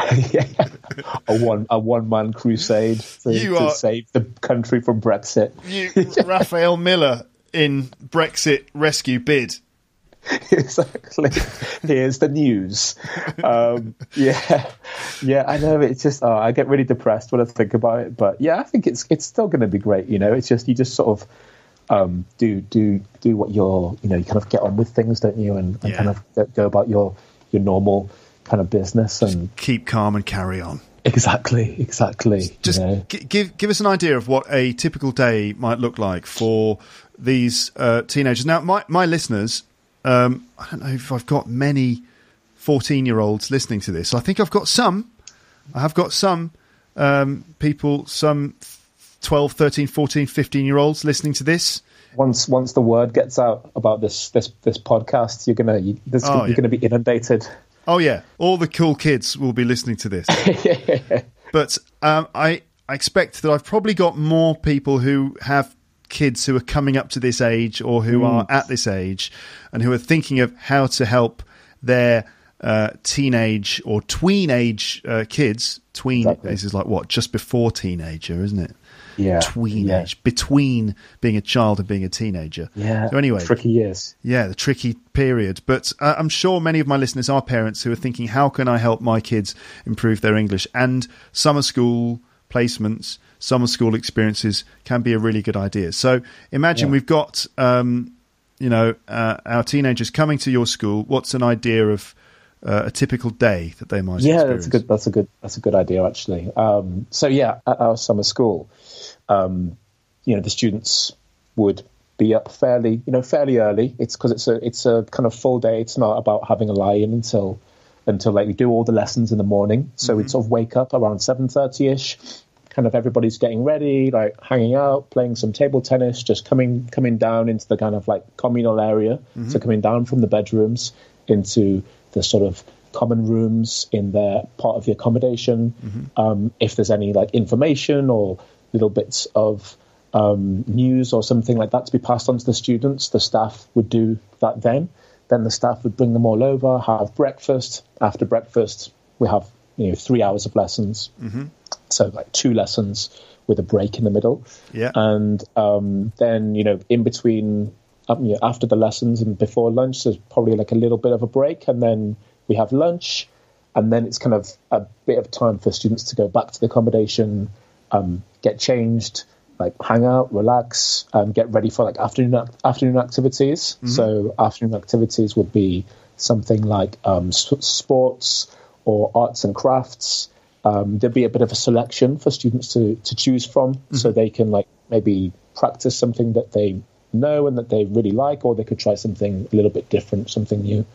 A one-man crusade to save the country from Brexit. Raphael Miller in Brexit rescue bid. Exactly. Here's the news. I know, it's just I get really depressed when I think about it, but I think it's still going to be great. You know, it's just, you just sort of do what you kind of get on with things, don't you, and kind of go about your normal kind of business and just keep calm and carry on. Exactly. Just give us an idea of what a typical day might look like for these teenagers. Now, my listeners, I don't know if I've got many 14-year-olds listening to this. I think I've got some. I have got some people, some 12, 13, 14, 15-year-olds listening to this. Once the word gets out about this podcast, you're gonna be inundated. Oh yeah, all the cool kids will be listening to this. But I expect that I've probably got more people who have kids who are coming up to this age, or who are at this age, and who are thinking of how to help their teenage or tween age kids. Tween, exactly. This is like what, just before teenager, isn't it? Yeah. Tweenage, between being a child and being a teenager. Yeah. So anyway, tricky years. Yeah, the tricky period. But I'm sure many of my listeners are parents who are thinking, how can I help my kids improve their English? And summer school placements, summer school experiences can be a really good idea. So imagine we've got, our teenagers coming to your school. What's an idea of a typical day that they might experience? That's a good idea, actually. At our summer school, the students would be up fairly early. It's because it's a kind of full day. It's not about having a lie-in until like we do all the lessons in the morning. So we'd sort of wake up around 7:30ish. Kind of everybody's getting ready, like hanging out, playing some table tennis, just coming down into the kind of like communal area. So coming down from the bedrooms into the sort of common rooms in their part of the accommodation. If there's any like information or little bits of news or something like that to be passed on to the students, the staff would do that then. Then the staff would bring them all over, have breakfast. After breakfast, we have 3 hours of lessons. Mm-hmm. So like 2 lessons with a break in the middle. Yeah. And then, in between, after the lessons and before lunch, there's probably like a little bit of a break. And then we have lunch. And then it's kind of a bit of time for students to go back to the accommodation, get changed, like hang out, relax, get ready for like afternoon activities. Mm-hmm. So afternoon activities would be something like sports or arts and crafts. There'd be a bit of a selection for students to choose from, mm-hmm. so they can like maybe practice something that they know and that they really like, or they could try something a little bit different, something new.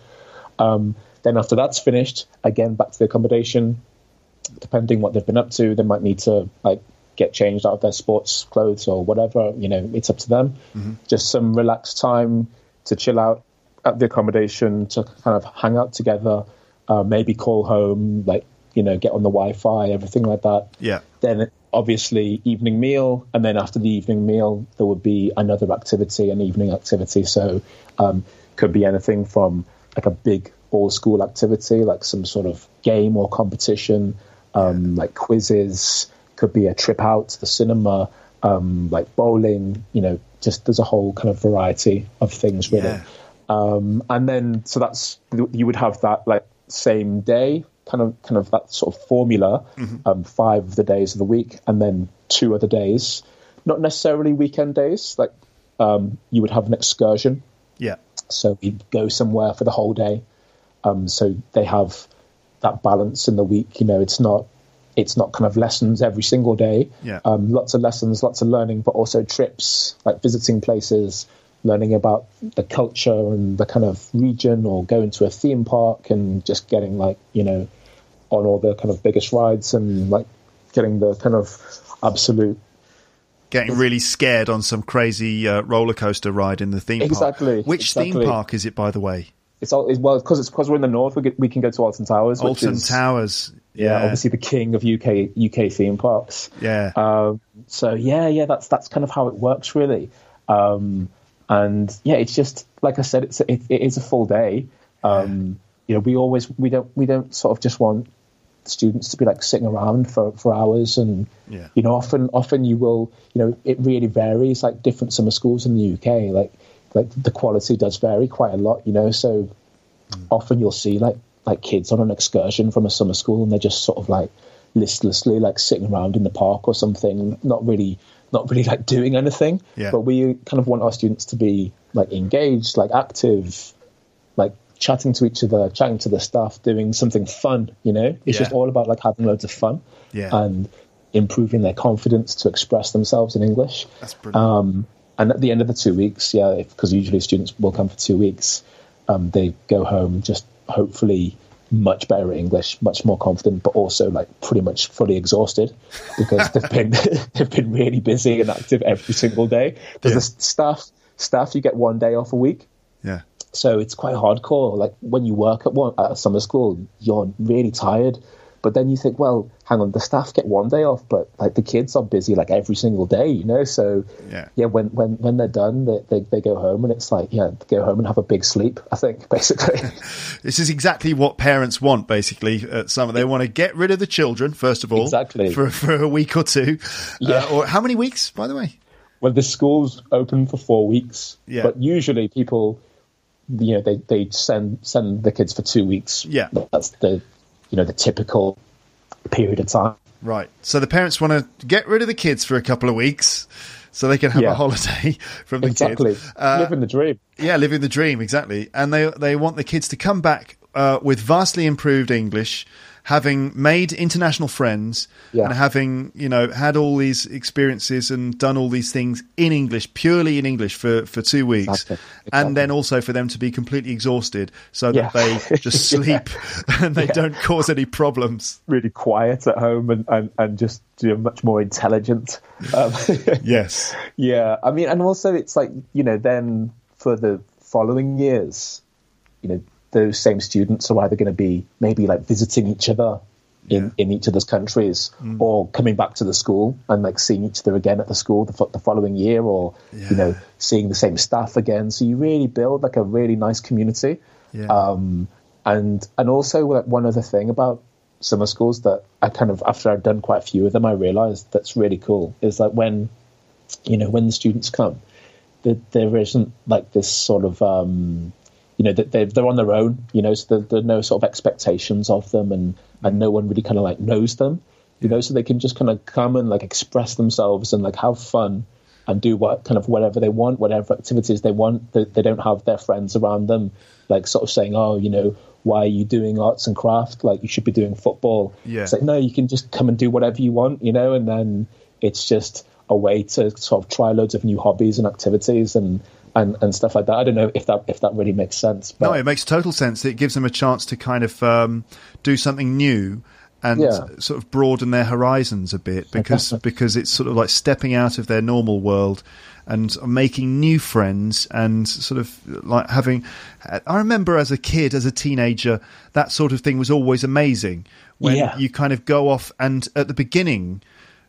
Then after that's finished, again, back to the accommodation. Depending what they've been up to, they might need to like get changed out of their sports clothes or whatever. It's up to them. Mm-hmm. Just some relaxed time to chill out at the accommodation, to kind of hang out together, maybe call home, like, get on the Wi-Fi, everything like that. Yeah. Then obviously evening meal, and then after the evening meal, there would be another activity, an evening activity. So could be anything from like a big all-school activity, like some sort of game or competition, like quizzes. Could be a trip out to the cinema, like bowling. Just there's a whole kind of variety of things, really. Yeah. And then so that's, you would have that like same day kind of that sort of formula, mm-hmm. 5 of the days of the week, and then 2 other days, not necessarily weekend days. Like you would have an excursion. Yeah. So we'd go somewhere for the whole day. So they have that balance in the week. It's not kind of lessons every single day. Yeah. Lots of lessons, lots of learning, but also trips, like visiting places, learning about the culture and the kind of region, or going to a theme park and just getting like, on all the kind of biggest rides, and like getting the kind of absolute... Getting really scared on some crazy roller coaster ride in the theme park. Exactly. Which theme park is it, by the way? It's because we're in the north. We can go to Alton Towers. Alton Towers. Yeah, obviously the king of UK theme parks. Yeah. So yeah, that's kind of how it works, really. And yeah, it's just like I said, it is a full day. We don't sort of just want students to be like sitting around for hours, and often you will, it really varies. Like different summer schools in the UK, like the quality does vary quite a lot, so often you'll see like kids on an excursion from a summer school, and they're just sort of like listlessly like sitting around in the park or something, not really like doing anything. Yeah. But we kind of want our students to be like engaged, like active, like chatting to each other, chatting to the staff, doing something fun. It's just all about like having loads of fun. Yeah. And improving their confidence to express themselves in English. That's brilliant. And at the end of the 2 weeks, because usually students will come for 2 weeks, they go home just hopefully much better at English, much more confident, but also like pretty much fully exhausted, because they've been really busy and active every single day. Because the staff, you get 1 day off a week. Yeah. So it's quite hardcore. Like when you work at a summer school, you're really tired. But then you think, well, hang on, the staff get 1 day off, but like the kids are busy like every single day, So when they're done, they go home, and it's like, go home and have a big sleep, I think, basically. This is exactly what parents want, basically, at summer. They want to get rid of the children, first of all, exactly, for a week or 2. Yeah. Or how many weeks, by the way? Well, the school's open for 4 weeks, but usually people, they send the kids for 2 weeks. Yeah. That's the typical period of time. Right. So the parents want to get rid of the kids for a couple of weeks so they can have a holiday from the kids. Exactly. Living the dream. Yeah, living the dream, exactly. And they want the kids to come back with vastly improved English, having made international friends, and having, had all these experiences and done all these things in English, purely in English for 2 weeks. Exactly. And then also for them to be completely exhausted so that they just sleep and they don't cause any problems. Really quiet at home and just much more intelligent. Yes. Yeah. I mean, and also it's like, then for the following years, those same students are either going to be maybe like visiting each other in each other's countries, or coming back to the school and like seeing each other again at the school the following year, or you know, seeing the same staff again. So you really build like a really nice community. And also, like, one other thing about summer schools that I kind of, after I've done quite a few of them, I realized that's really cool is like when the students come, that there isn't like this sort of that they're on their own, so there are no sort of expectations of them, and no one really kind of like knows them, so they can just kind of come and like express themselves and like have fun and do whatever they want, whatever activities they want. They don't have their friends around them like sort of saying, why are you doing arts and craft? Like, you should be doing football. It's like, no, you can just come and do whatever you want, and then it's just a way to sort of try loads of new hobbies and activities and stuff like that. I don't know if that really makes sense. But... No, it makes total sense. It gives them a chance to kind of do something new and sort of broaden their horizons a bit, because it's sort of like stepping out of their normal world and making new friends, and sort of like having... I remember as a kid, as a teenager, that sort of thing was always amazing. When you kind of go off, and at the beginning...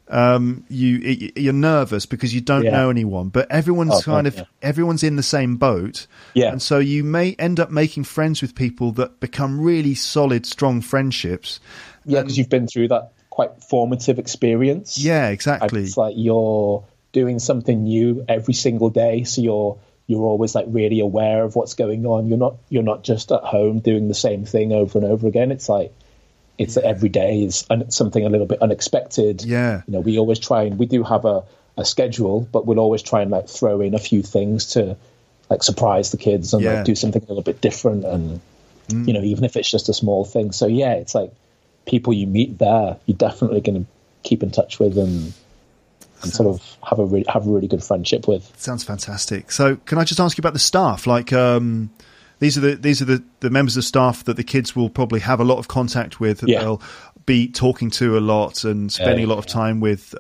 you're nervous because you don't know anyone, but everyone's everyone's in the same boat, and so you may end up making friends with people that become really solid, strong friendships. Because you've been through that quite formative experience. Yeah, exactly. And it's like you're doing something new every single day, so you're always like really aware of what's going on. You're not just at home doing the same thing over and over again. It's like every day is something a little bit unexpected. We always try, and we do have a schedule, but we'll always try and like throw in a few things to like surprise the kids and like do something a little bit different, and even if it's just a small thing. So it's like people you meet there, you're definitely going to keep in touch with and sort of have a really good friendship with. Sounds fantastic. So can I just ask you about the staff? Like, these are the members of staff that the kids will probably have a lot of contact with, that they'll be talking to a lot and spending a lot of time with.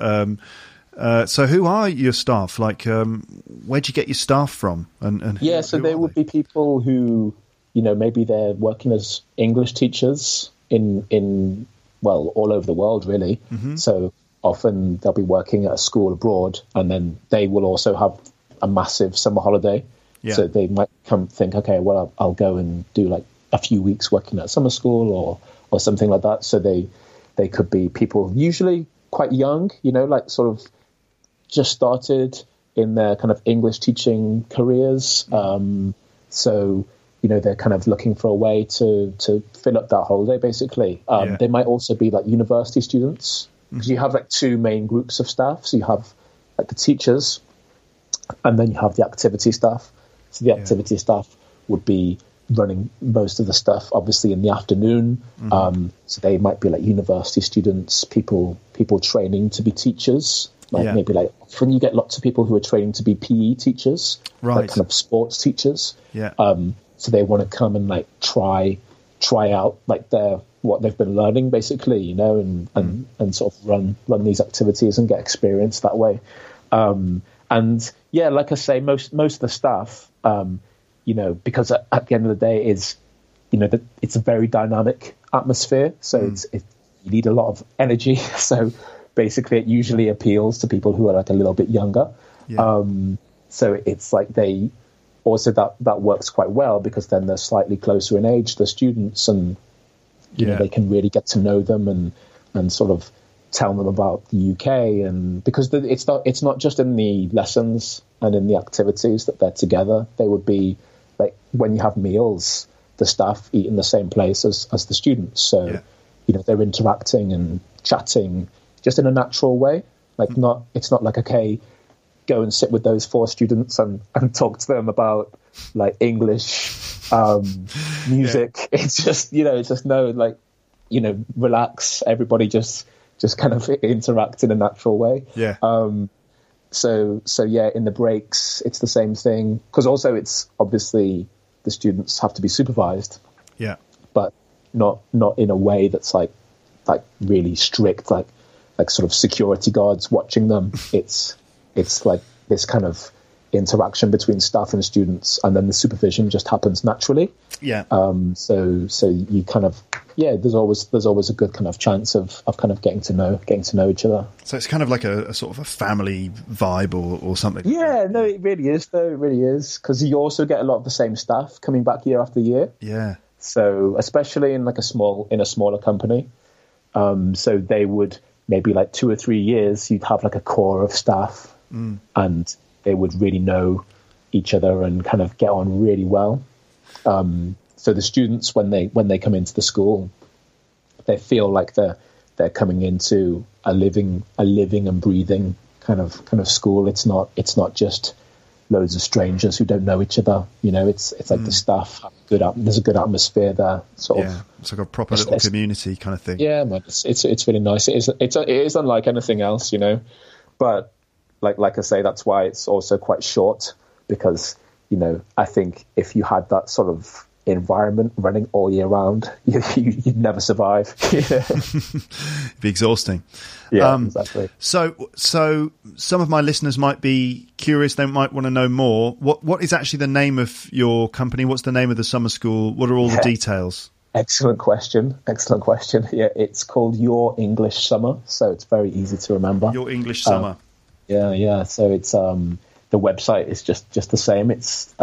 So who are your staff? Like, where'd you get your staff from? And so they would be people who, maybe they're working as English teachers in all over the world, really. So often they'll be working at a school abroad, and then they will also have a massive summer holiday. So they might come think, okay, well, I'll go and do like a few weeks working at summer school or something like that. So they could be people usually quite young, like sort of just started in their kind of English teaching careers. So, they're kind of looking for a way to fill up that holiday, basically. They might also be like university students, because you have like two main groups of staff. So you have like the teachers, and then you have the activity staff. So the activity staff would be running most of the stuff, obviously, in the afternoon. So they might be like university students, people training to be teachers. Maybe like often you get lots of people who are training to be PE teachers, like kind of sports teachers. So they want to come and like try out like what they've been learning, basically, and sort of run these activities and get experience that way. And like I say, most of the staff, because at the end of the day it's a very dynamic atmosphere. So you need a lot of energy. So basically it usually appeals to people who are like a little bit younger. So it's like they also that works quite well, because then they're slightly closer in age, the students, and they can really get to know them and sort of tell them about the UK, and because it's not just in the lessons and in the activities that they're together. They would be like, when you have meals, the staff eat in the same place as the students, so they're interacting and chatting just in a natural way. Like, it's not like, okay, go and sit with those 4 students and talk to them about like English music. It's just relax, everybody just kind of interact in a natural way. So in the breaks, it's the same thing, because also it's obviously the students have to be supervised. But not in a way that's like really strict, like sort of security guards watching them. It's like this kind of interaction between staff and students, and then the supervision just happens naturally. Yeah. So you kind of, there's always a good kind of chance of kind of getting to know each other. So it's kind of like a sort of a family vibe or something. Yeah, no, it really is though. It really is, because you also get a lot of the same staff coming back year after year. Yeah. So especially in like a smaller company, so they would maybe like 2 or 3 years, you'd have like a core of staff, and they would really know each other and kind of get on really well. So the students, when they come into the school, they feel like they're coming into a living and breathing kind of school. It's not just loads of strangers who don't know each other. You know, it's like the staff have there's a good atmosphere there. Sort of. It's like a proper little community kind of thing. Yeah, man, it's really nice. It is unlike anything else, you know. But like I say, that's why it's also quite short, because, you know, I think if you had that sort of environment running all year round, you'd never survive. It'd be exhausting. Yeah, exactly. So some of my listeners might be curious. They might want to know more. What is actually the name of your company? What's the name of the summer school? What are all the details? Excellent question. Yeah, it's called Your English Summer, so it's very easy to remember. Your English Summer. Yeah. So it's the website is just the same. It's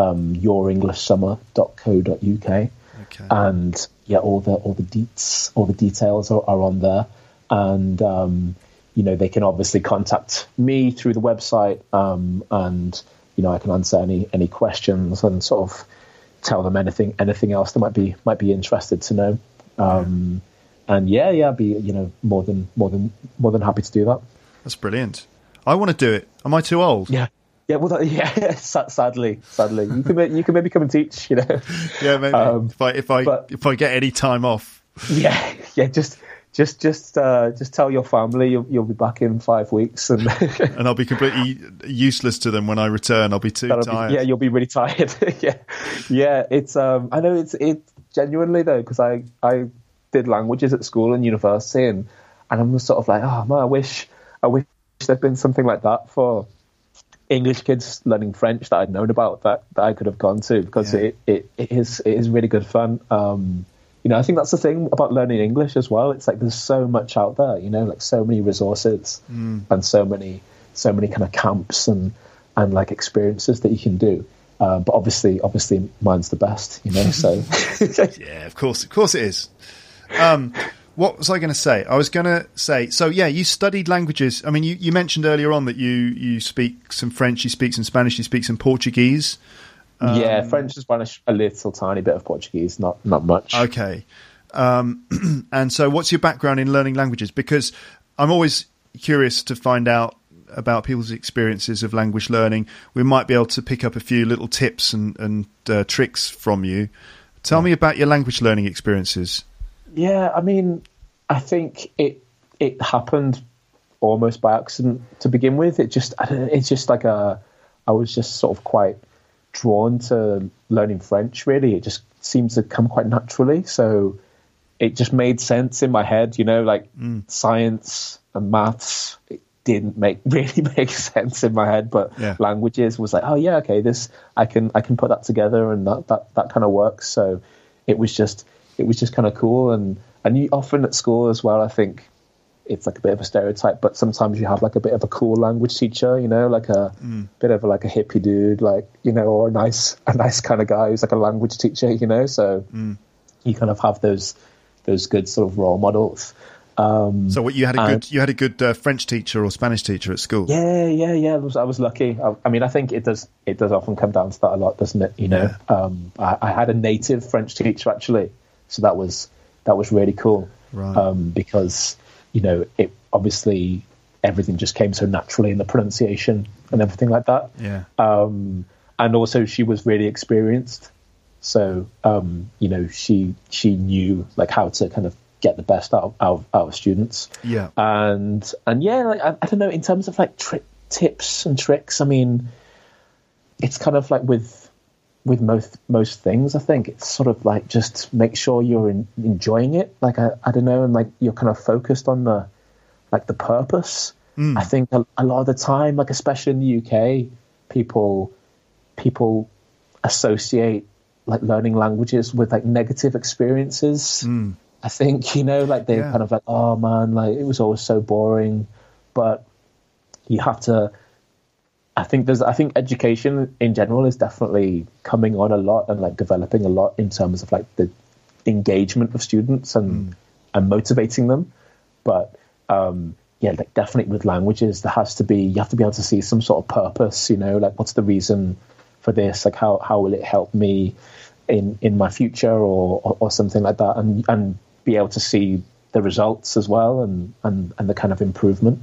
yourenglishsummer.co.uk. Okay. And all the details are on there. And you know, they can obviously contact me through the website, and you know, I can answer any questions and sort of tell them anything else they might be interested to know. And I'd be, you know, more than happy to do that. That's brilliant. I want to do it. Am I too old? Yeah. Well, sadly, you can maybe come and teach. You know. Yeah, maybe if I get any time off. Yeah. Just tell your family you'll be back in 5 weeks, and and I'll be completely useless to them when I return. I'll be too tired. You'll be really tired. Yeah. It's I know it's genuinely though, because I did languages at school and university, and I'm sort of like, oh man, I wish there'd been something like that for English kids learning French that I'd known about, that I could have gone to, because it is really good fun. You know, I think that's the thing about learning English as well. It's like there's so much out there, you know, like so many resources and so many kind of camps and like experiences that you can do. But obviously mine's the best, you know, so. Yeah, of course it is. What was I going to say? I was going to say, so yeah, you studied languages. I mean, you mentioned earlier on that you speak some French, you speak some Spanish, you speak some Portuguese. French and Spanish, a little tiny bit of Portuguese, not much. Okay. And so what's your background in learning languages? Because I'm always curious to find out about people's experiences of language learning. We might be able to pick up a few little tips and tricks from you. Tell me about your language learning experiences. Yeah, I mean, I think it happened almost by accident to begin with. It's just like I was just sort of quite drawn to learning French, really. It just seemed to come quite naturally. So it just made sense in my head, you know, like science and maths, it didn't really make sense in my head, but languages was like, oh yeah, okay, this I can put that together, and that kind of works. So it was just kind of cool. And you often at school as well, I think it's like a bit of a stereotype, but sometimes you have like a bit of a cool language teacher, you know, like a bit of like a hippie dude, like, you know, or a nice kind of guy who's like a language teacher, you know. So you kind of have those good sort of role models. So what you had a good French teacher or Spanish teacher at school? Yeah. I was lucky. I mean, I think it does often come down to that a lot, doesn't it? You know, I had a native French teacher actually, so that was really cool, right? Because, you know, it obviously everything just came so naturally in the pronunciation and everything like that. Yeah. And also she was really experienced, so you know, she knew like how to kind of get the best out of students. Yeah. And yeah, like, I don't know, in terms of like tips and tricks, I mean, it's kind of like with most things, I think it's sort of like just make sure you're enjoying it. Like I don't know, and like you're kind of focused on the purpose. I think a lot of the time, like especially in the UK, people people associate like learning languages with like negative experiences. I think, you know, like they're kind of like, oh man, like it was always so boring. But you have to, I think education in general is definitely coming on a lot and like developing a lot in terms of like the engagement of students and motivating them. But like definitely with languages, you have to be able to see some sort of purpose, you know, like what's the reason for this? Like how will it help me in my future or something like that, and be able to see the results as well and the kind of improvement.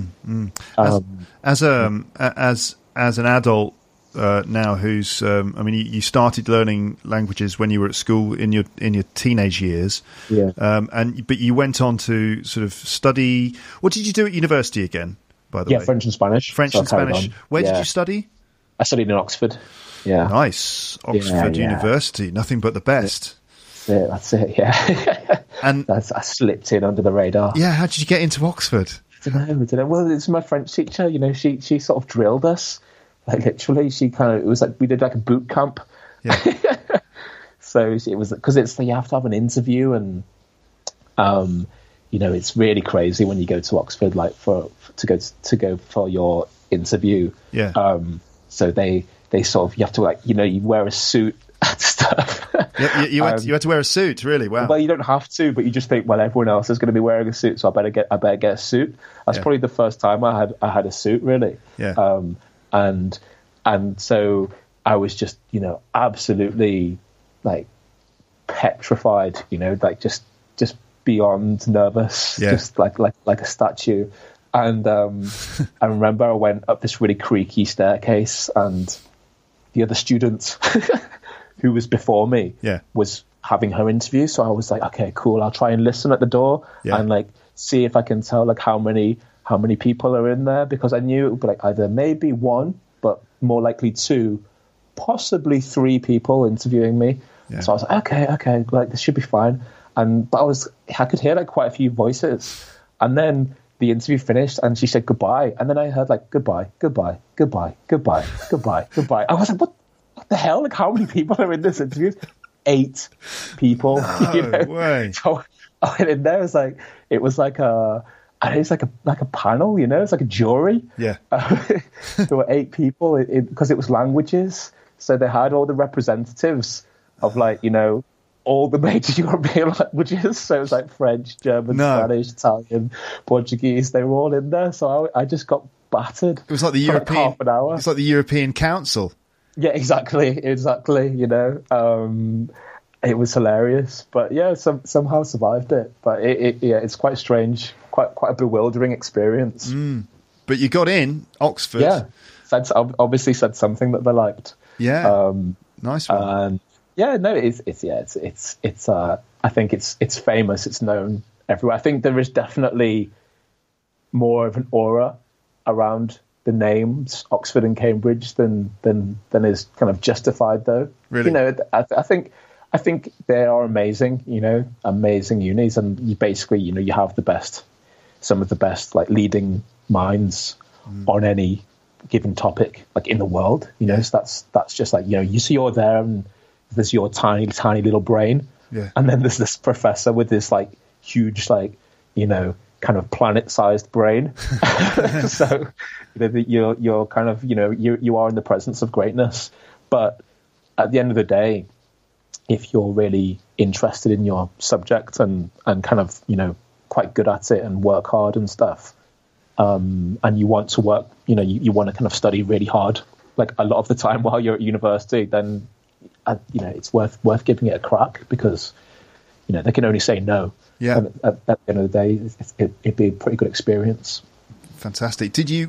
As an adult now, who's you started learning languages when you were at school in your teenage years, but you went on to sort of study. What did you do at university again? By the way, French and Spanish. French and Spanish. Where did you study? I studied in Oxford. Yeah, nice. Oxford University, nothing but the best. That's it. Yeah, and I slipped in under the radar. Yeah, how did you get into Oxford? I don't know. Well, it's my French teacher. You know, she sort of drilled us. Like literally, it was like we did like a boot camp. Yeah. So it was because you have to have an interview, and you know, it's really crazy when you go to Oxford, like to go for your interview. Yeah. So they sort of, you have to, like, you know, you wear a suit and stuff. You had to wear a suit, really? Wow. Well, you don't have to, but you just think, well, everyone else is going to be wearing a suit, so I better get a suit. That's probably the first time I had a suit, really. Yeah. And so I was just, you know, absolutely like petrified, you know, like just beyond nervous, just like a statue. And I remember I went up this really creaky staircase, and the other student who was before me was having her interview. So I was like, okay, cool. I'll try and listen at the door and like see if I can tell like how many people are in there, because I knew it would be like either maybe one, but more likely two, possibly three people interviewing me. Yeah. So I was like, okay, like this should be fine. But I could hear like quite a few voices, and then the interview finished and she said goodbye, and then I heard like goodbye. I was like, what the hell? Like, how many people are in this interview? 8 people. No you know? way. So I went in there. It was like a panel, you know, it's like a jury. Yeah. There were 8 people because it was languages, so they had all the representatives of, like, you know, all the major European languages. So it was like French, German, Spanish, Italian, Portuguese. They were all in there. So I just got battered. It was like the European, like half an hour. It's like the European Council. Yeah, exactly. You know, it was hilarious. But yeah, somehow survived it. But it's quite strange, quite a bewildering experience. But you got in Oxford. Yeah, obviously said something that they liked. Yeah, nice one. Yeah, no, it's I think it's famous. It's known everywhere. I think there is definitely more of an aura around the names Oxford and Cambridge than is kind of justified, though. Really? You know, I think they are amazing. You know, amazing unis, and you basically, you know, you have some of the best like leading minds on any given topic, like in the world. You know, so that's just like, you know, you're there and there's your tiny little brain, and then there's this professor with this like huge, like, you know, kind of planet-sized brain. So you're kind of, you know, you are in the presence of greatness. But at the end of the day, if you're really interested in your subject and kind of, you know, quite good at it and work hard and stuff, and you want to work, you know, you want to kind of study really hard, like a lot of the time while you're at university, then you know, it's worth giving it a crack, because, you know, they can only say no. Yeah. And at the end of the day, it'd be a pretty good experience. Fantastic. Did you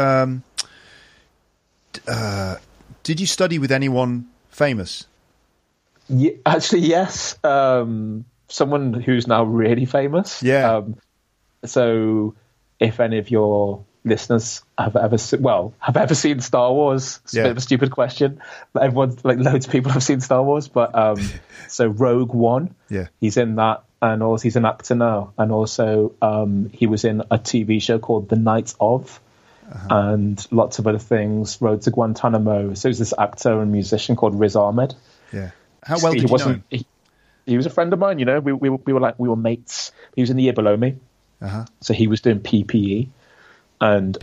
study with anyone famous? Yeah, actually, yes. Someone who's now really famous. Yeah. So, if any of your listeners have ever seen Star Wars, it's a bit of a stupid question, but everyone, like, loads of people have seen Star Wars. But so Rogue One, he's in that, and also he's an actor now, and also he was in a TV show called The Night Of, and lots of other things. Road to Guantanamo. So there's this actor and musician called Riz Ahmed. Yeah. How well did you know him? He was a friend of mine. We were mates. He was in the year below me. So he was doing PPE, and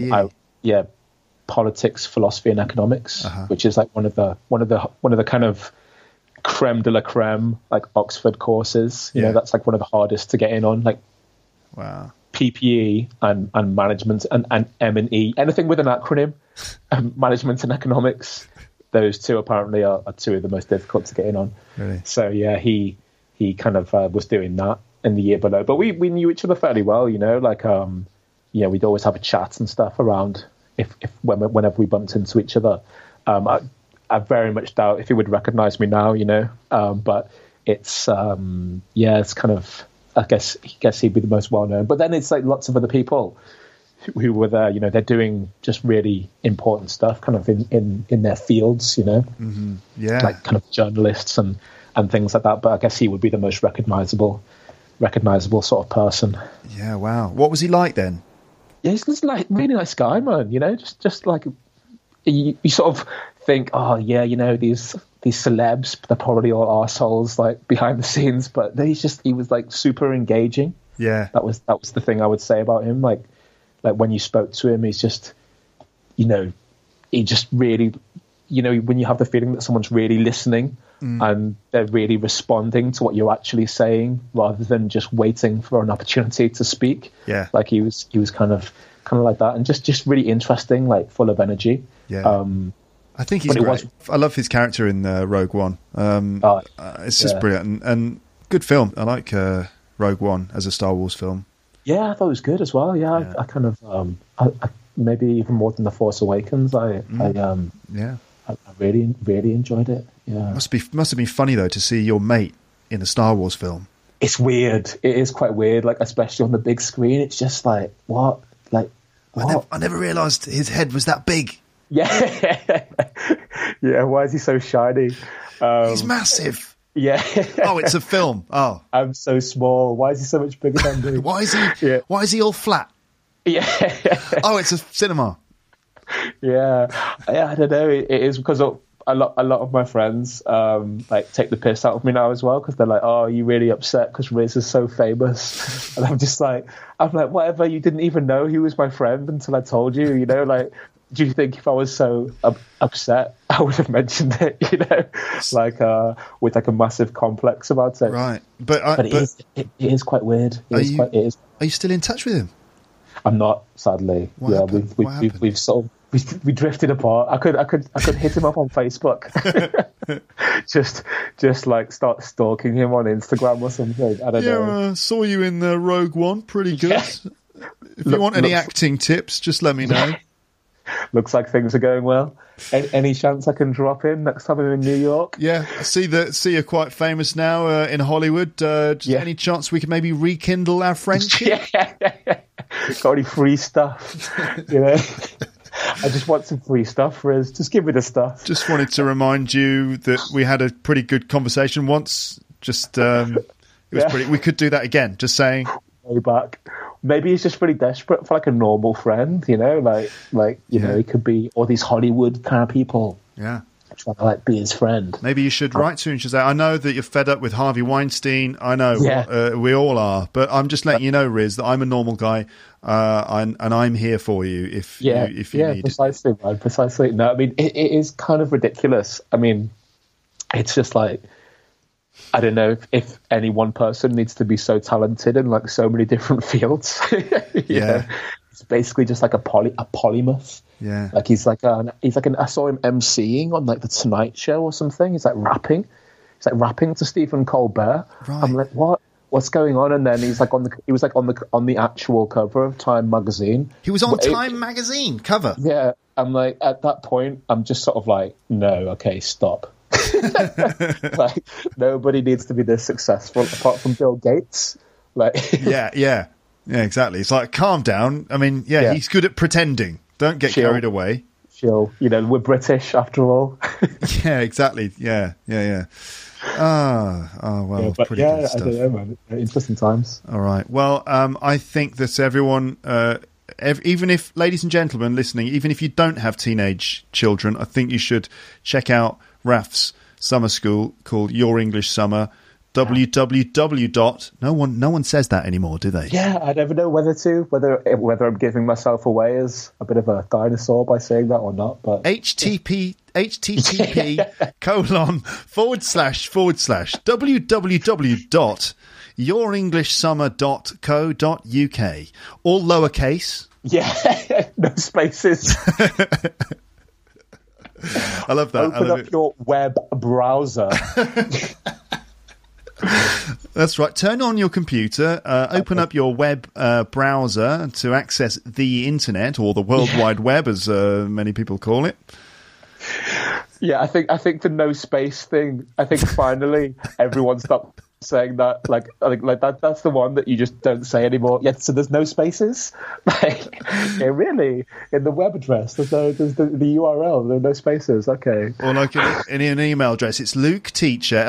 politics, philosophy, and economics, which is like one of the kind of creme de la creme, like Oxford courses. You know, that's like one of the hardest to get in on. Like, wow. PPE and management and M&E, anything with an acronym, management and economics. Those two apparently are two of the most difficult to get in on. Really? So yeah, he kind of was doing that in the year below, but we knew each other fairly well. We'd always have a chat and stuff around whenever we bumped into each other. I very much doubt if he would recognize me now, but it's it's kind of, I guess he'd be the most well known. But then it's like lots of other people who were there. They're doing just really important stuff, kind of in their fields. Mm-hmm. Yeah, like kind of journalists and things like that. But I guess he would be the most recognizable sort of person. Yeah. Wow. What was he like then? Yeah, he's just like really nice guy, man. Just like you sort of think, oh yeah, these celebs, they're probably all arseholes like behind the scenes, but he was like super engaging. Yeah, that was the thing I would say about him. Like when you spoke to him, he's just, he just really, when you have the feeling that someone's really listening and they're really responding to what you're actually saying rather than just waiting for an opportunity to speak. Yeah, like he was kind of like that, and just really interesting, like full of energy. Yeah. I think he's great. I love his character in Rogue One. It's just brilliant and good film. I like Rogue One as a Star Wars film. Yeah, I thought it was good as well. Yeah. I kind of I maybe even more than The Force Awakens. I really really enjoyed it. Yeah, must have been funny though to see your mate in a Star Wars film. It's weird. It is quite weird. Like especially on the big screen, it's just like what? Like what? I never realised his head was that big. Yeah, yeah. Why is he so shiny? He's massive. Yeah. Oh, it's a film. Oh, I'm so small. Why is he so much bigger than me? Why is he all flat? Yeah. Oh, it's a cinema. Yeah. I don't know. It is because a lot of my friends like take the piss out of me now as well because they're like, "Oh, are you really upset because Riz is so famous?" And I'm like, whatever. You didn't even know he was my friend until I told you. Like. Do you think if I was so upset, I would have mentioned it? Like with like a massive complex about it, right? But it is quite weird. Are you still in touch with him? I'm not, sadly. What happened? We've sort of we drifted apart. I could hit him up on Facebook, just like start stalking him on Instagram or something. I don't know. Saw you in Rogue One. Pretty good. Yeah. If you want any acting tips, just let me know. Looks like things are going well. Any chance I can drop in next time I'm in New York? Yeah, I see you're quite famous now in Hollywood. Any chance we can maybe rekindle our friendship? Got any free stuff? I just want some free stuff, Riz. Just give me the stuff. Just wanted to remind you that we had a pretty good conversation once. Just it was pretty. We could do that again. Just saying. Way back. Maybe he's just really desperate for like a normal friend, like he could be all these Hollywood kind of people. Yeah. Trying to like be his friend. Maybe you should write to him and say, I know that you're fed up with Harvey Weinstein. I know we all are, but I'm just letting you know, Riz, that I'm a normal guy, and I'm here for you if you need precisely, it. Man, precisely. No, I mean it is kind of ridiculous. I mean, it's just like. I don't know if any one person needs to be so talented in like so many different fields. Yeah, it's basically just like a polymath. Yeah, like he's like I saw him emceeing on like the Tonight Show or something. He's like rapping to Stephen Colbert. Right. I'm like, what's going on? And then he was on the actual cover of Time magazine. He was on Time magazine cover. Yeah, I'm like at that point, I'm just sort of like, no, okay, stop. Like nobody needs to be this successful apart from Bill Gates. Like yeah, exactly. It's like calm down. I mean, he's good at pretending. Don't get carried away. Chill. We're British after all. Yeah, exactly. Yeah. Well, pretty good stuff. I don't know, man. Interesting times. All right. Well, I think that everyone even if, ladies and gentlemen listening, even if you don't have teenage children, I think you should check out Raf's summer school called Your English Summer. www. No one says that anymore, do they? Yeah, I never know whether I'm giving myself away as a bit of a dinosaur by saying that or not. But http www.yourenglishsummer.co.uk, all lowercase. Yeah, no spaces. I love that. Open up your web browser. That's right. Turn on your computer, open up your web browser to access the internet, or the World Wide Web, as many people call it. Yeah, I think the no space thing. I think finally everyone stopped saying that. Like that. That's the one that you just don't say anymore. Yeah, so there's no spaces. Like, yeah, really, in the web address, there's the URL. There are no spaces. Okay. Or like in an email address, it's Luke Teacher,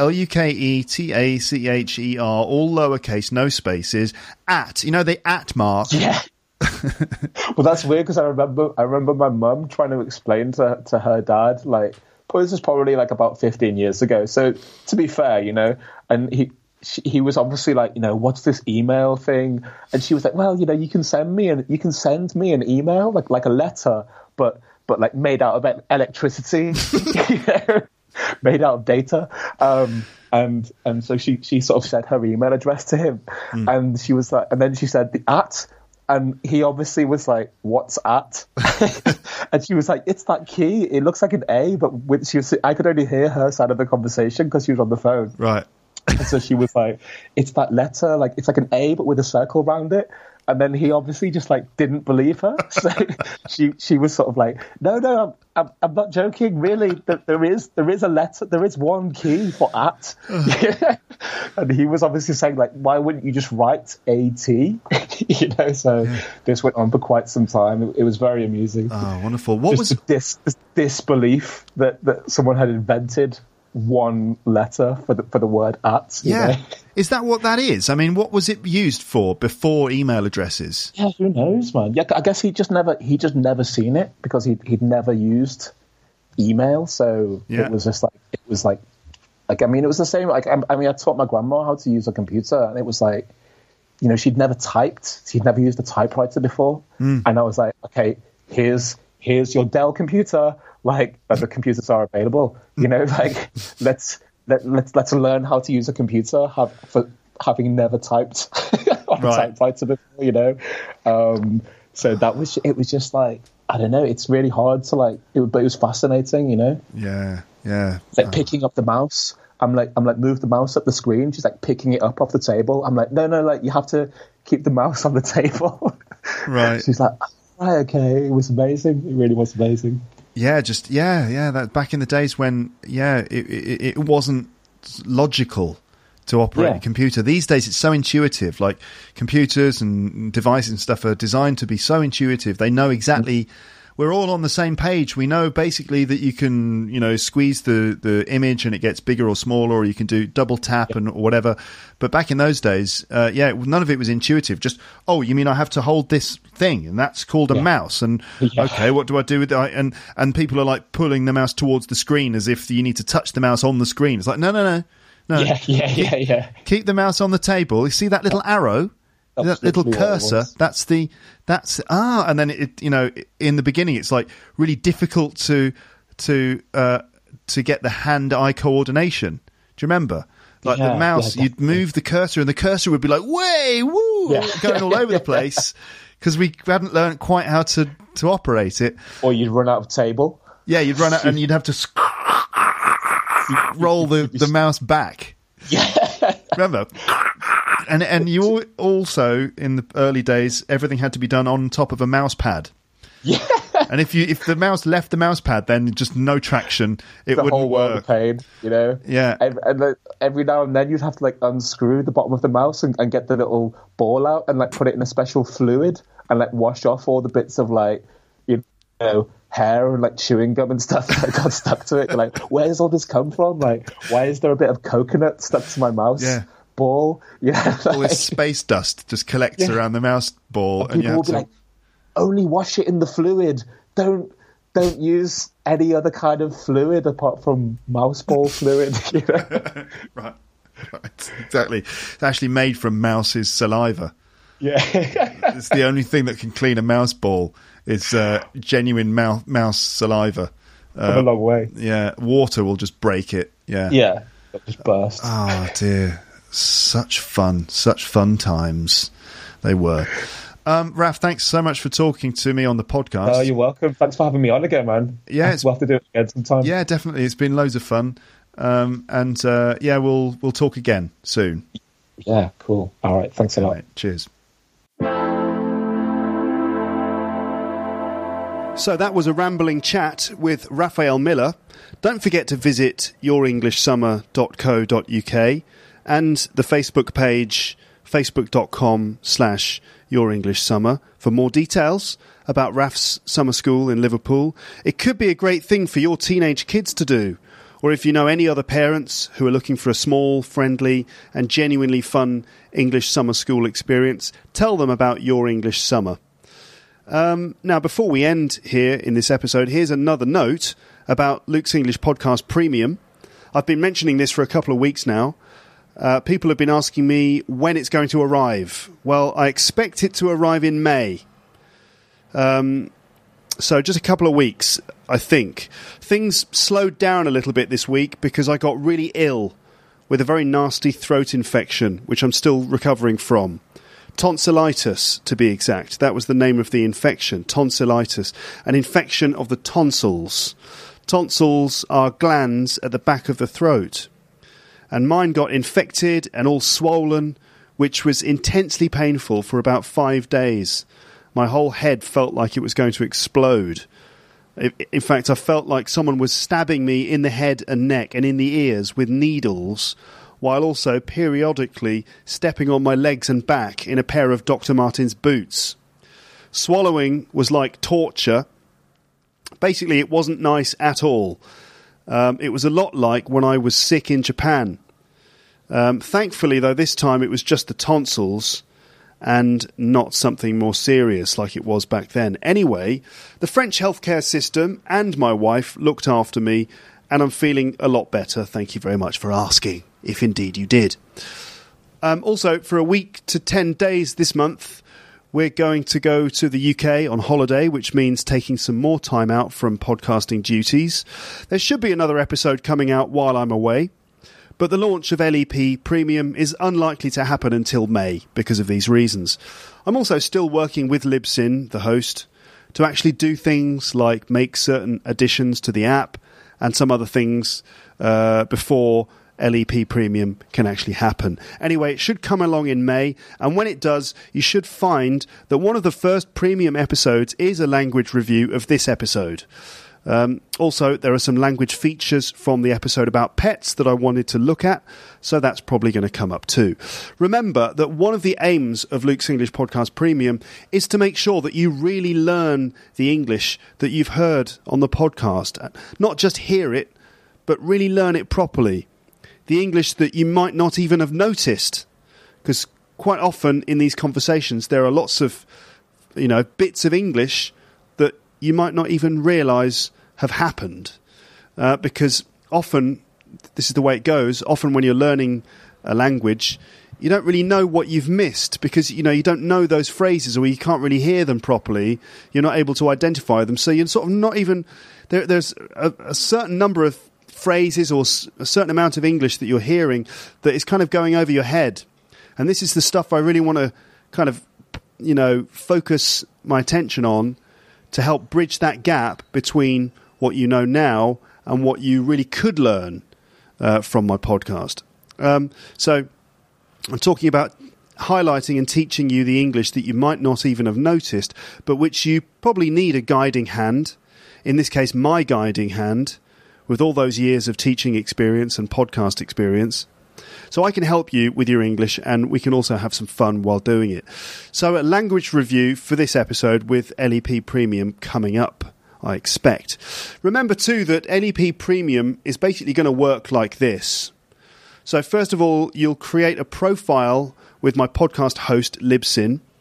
LUKETACHER, all lowercase, no spaces, at. You know the at mark. Yeah. Well, that's weird because I remember my mum trying to explain to her dad, like, this is probably like about 15 years ago. So to be fair, you know, and he was obviously like, you know, what's this email thing? And she was like, well, you know, you can send me an email, like a letter, but like made out of electricity, you know, made out of data. And so she sort of said her email address to him, and she was like, and then she said the at. And he obviously was like, what's at? And she was like, it's that key. It looks like an A, but I could only hear her side of the conversation because she was on the phone. Right. And so she was like, it's that letter, like it's like an A, but with a circle around it. And then he obviously just like didn't believe her. So she was sort of like, no, I'm not joking. Really, there is a letter. There is one key for at. And he was obviously saying like, why wouldn't you just write AT? You know. So this went on for quite some time. It was very amusing. Oh, wonderful! What was this disbelief that someone had invented one letter for the word at? You know? Is that what that is? I mean, what was it used for before email addresses? Yeah, who knows, man. Yeah, I guess he just never seen it because he'd never used email. So it was just like I mean, it was the same. Like, I mean, I taught my grandma how to use a computer, and it was like, you know, she'd never typed. She'd never used a typewriter before, and I was like, okay, here's your Dell computer. Like, the computers are available. You know, like let's learn how to use a computer. Having never typed on a typewriter before, you know. So it was just like, I don't know. It's really hard to but it was fascinating, you know. Yeah. Like picking up the mouse. I'm like, move the mouse up the screen. She's like picking it up off the table. I'm like, no, like you have to keep the mouse on the table. Right. She's like, right, okay. It was amazing. It really was amazing. Yeah, that back in the days when it wasn't logical to operate a computer. These days it's so intuitive. Like, computers and devices and stuff are designed to be so intuitive. They know exactly. We're all on the same page. We know basically that you can, you know, squeeze the image and it gets bigger or smaller, or you can do double tap and whatever. But back in those days, none of it was intuitive. Just, oh, you mean I have to hold this thing, and that's called a mouse. And okay, what do I do with that? And people are like pulling the mouse towards the screen as if you need to touch the mouse on the screen. It's like, no. Yeah. Keep the mouse on the table. You see that little arrow? That little cursor, and then it, you know, in the beginning it's like really difficult to get the hand-eye coordination. Do you remember? Like the mouse, you'd move the cursor and the cursor would be like, way, woo, going all over the place because we hadn't learned quite how to operate it. Or you'd run out of table. Yeah, you'd run out and you'd have to roll the mouse back. Yeah. Remember? And you also, in the early days, everything had to be done on top of a mouse pad. Yeah. And if the mouse left the mouse pad, then just no traction. It wouldn't whole world work. Of pain, you know. Yeah. And every now and then you'd have to like unscrew the bottom of the mouse and get the little ball out and like put it in a special fluid and like wash off all the bits of like, you know, hair and like chewing gum and stuff that got stuck to it. You're like, where's all this come from? Like, why is there a bit of coconut stuck to my mouse? Yeah. Ball, all this space dust just collects around the mouse ball, and you have to. Like, only wash it in the fluid. Don't use any other kind of fluid apart from mouse ball fluid. You know? Right, exactly. It's actually made from mouse's saliva. Yeah. It's the only thing that can clean a mouse ball. It's genuine mouse saliva. Come a long way. Yeah, water will just break it. Yeah. Yeah, it just burst. Oh dear, such fun times they were. Raf, thanks so much for talking to me on the podcast. Oh, you're welcome. Thanks for having me on again, man. Yeah, we'll have to do it again sometime. Yeah, definitely. It's been loads of fun. We'll talk again soon. Yeah, cool. All right, thanks a lot. Right, cheers. So that was a rambling chat with Raphael Miller. Don't forget to visit yourenglishsummer.co.uk and the Facebook page, facebook.com/yourenglishsummer for more details about Raf's summer school in Liverpool. It could be a great thing for your teenage kids to do, or if you know any other parents who are looking for a small, friendly and genuinely fun English summer school experience, tell them about Your English Summer. Now, before we end here in this episode, here's another note about Luke's English Podcast Premium. I've been mentioning this for a couple of weeks now. People have been asking me when it's going to arrive. Well, I expect it to arrive in May. So just a couple of weeks, I think. Things slowed down a little bit this week because I got really ill with a very nasty throat infection, which I'm still recovering from. Tonsillitis, to be exact. That was the name of the infection, tonsillitis, an infection of the tonsils. Tonsils are glands at the back of the throat. And mine got infected and all swollen, which was intensely painful for about 5 days. My whole head felt like it was going to explode. In fact, I felt like someone was stabbing me in the head and neck and in the ears with needles, while also periodically stepping on my legs and back in a pair of Dr. Martens boots. Swallowing was like torture. Basically, it wasn't nice at all. It was a lot like when I was sick in Japan. Thankfully, though, this time it was just the tonsils and not something more serious like it was back then. Anyway, the French healthcare system and my wife looked after me, and I'm feeling a lot better. Thank you very much for asking, if indeed you did. Also, for a week to 10 days this month, we're going to go to the UK on holiday, which means taking some more time out from podcasting duties. There should be another episode coming out while I'm away, but the launch of LEP Premium is unlikely to happen until May because of these reasons. I'm also still working with Libsyn, the host, to actually do things like make certain additions to the app and some other things before LEP Premium can actually happen. Anyway, it should come along in May, and when it does, you should find that one of the first premium episodes is a language review of this episode. Also, there are some language features from the episode about pets that I wanted to look at, so that's probably going to come up too. Remember that one of the aims of Luke's English Podcast Premium is to make sure that you really learn the English that you've heard on the podcast. Not just hear it, but really learn it properly. The English that you might not even have noticed, because quite often in these conversations there are lots of, bits of English that you might not even realise have happened, because often, this is the way it goes, often when you're learning a language, you don't really know what you've missed, because you don't know those phrases, or you can't really hear them properly, you're not able to identify them, so you're sort of not even, there's a certain number of phrases or a certain amount of English that you're hearing that is kind of going over your head, and this is the stuff I really want to kind of focus my attention on to help bridge that gap between what you know now and what you really could learn from my podcast. So I'm talking about highlighting and teaching you the English that you might not even have noticed, but which you probably need a guiding hand, in this case my guiding hand, with all those years of teaching experience and podcast experience. So I can help you with your English, and we can also have some fun while doing it. So a language review for this episode with LEP Premium coming up, I expect. Remember too that LEP Premium is basically going to work like this. So first of all, you'll create a profile with my podcast host Libsyn.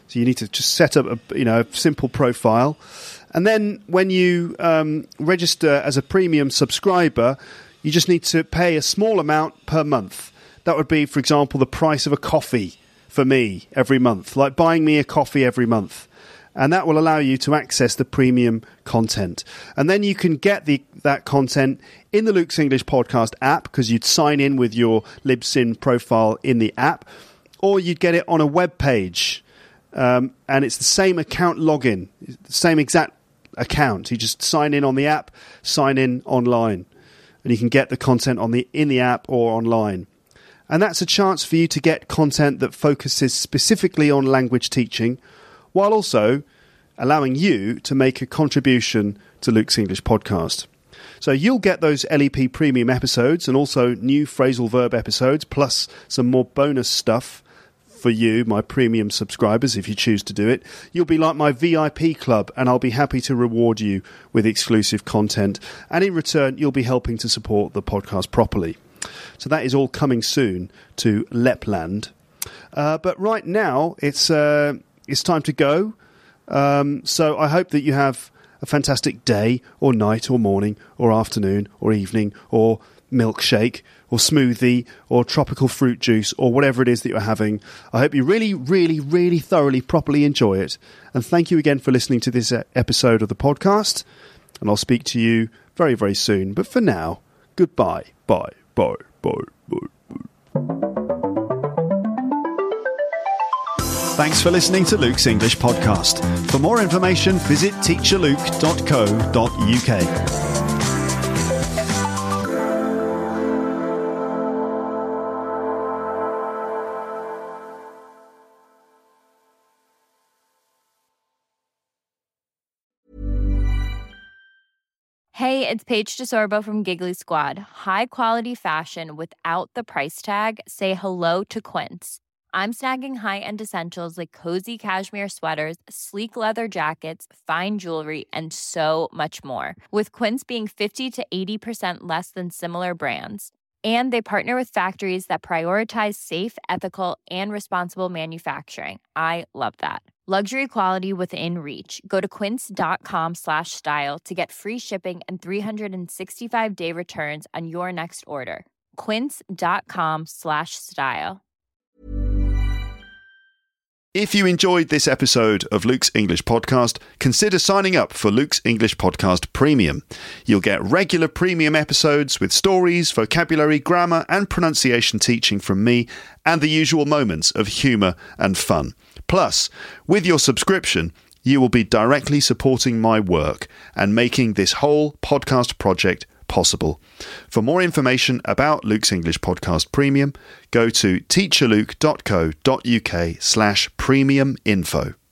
So you need to just set up a simple profile. And then when you register as a premium subscriber, you just need to pay a small amount per month. That would be, for example, the price of a coffee for me every month, like buying me a coffee every month. And that will allow you to access the premium content. And then you can get that content in the Luke's English Podcast app, because you'd sign in with your Libsyn profile in the app, or you'd get it on a web page. And it's the same account login, the same exact account. You just sign in on the app, sign in online, and you can get the content in the app or online. And that's a chance for you to get content that focuses specifically on language teaching, while also allowing you to make a contribution to Luke's English Podcast. So you'll get those LEP premium episodes and also new phrasal verb episodes, plus some more bonus stuff for you, my premium subscribers, if you choose to do it. You'll be like my VIP club, and I'll be happy to reward you with exclusive content. And in return, you'll be helping to support the podcast properly. So that is all coming soon to Lapland. But right now, it's time to go. So I hope that you have a fantastic day or night or morning or afternoon or evening or milkshake or smoothie or tropical fruit juice or whatever it is that you're having. I hope you really, really, really thoroughly, properly enjoy it. And thank you again for listening to this episode of the podcast. And I'll speak to you very, very soon. But for now, goodbye. Bye. Bye. Bye. Bye. Thanks for listening to Luke's English Podcast. For more information, visit teacherluke.co.uk. Hey, it's Paige DeSorbo from Giggly Squad. High quality fashion without the price tag. Say hello to Quince. I'm snagging high-end essentials like cozy cashmere sweaters, sleek leather jackets, fine jewelry, and so much more. With Quince being 50 to 80% less than similar brands. And they partner with factories that prioritize safe, ethical, and responsible manufacturing. I love that. Luxury quality within reach. Go to quince.com/style to get free shipping and 365-day returns on your next order. Quince.com/style. If you enjoyed this episode of Luke's English Podcast, consider signing up for Luke's English Podcast Premium. You'll get regular premium episodes with stories, vocabulary, grammar, and pronunciation teaching from me, and the usual moments of humour and fun. Plus, with your subscription, you will be directly supporting my work and making this whole podcast project possible. For more information about Luke's English Podcast Premium, go to teacherluke.co.uk/premium info.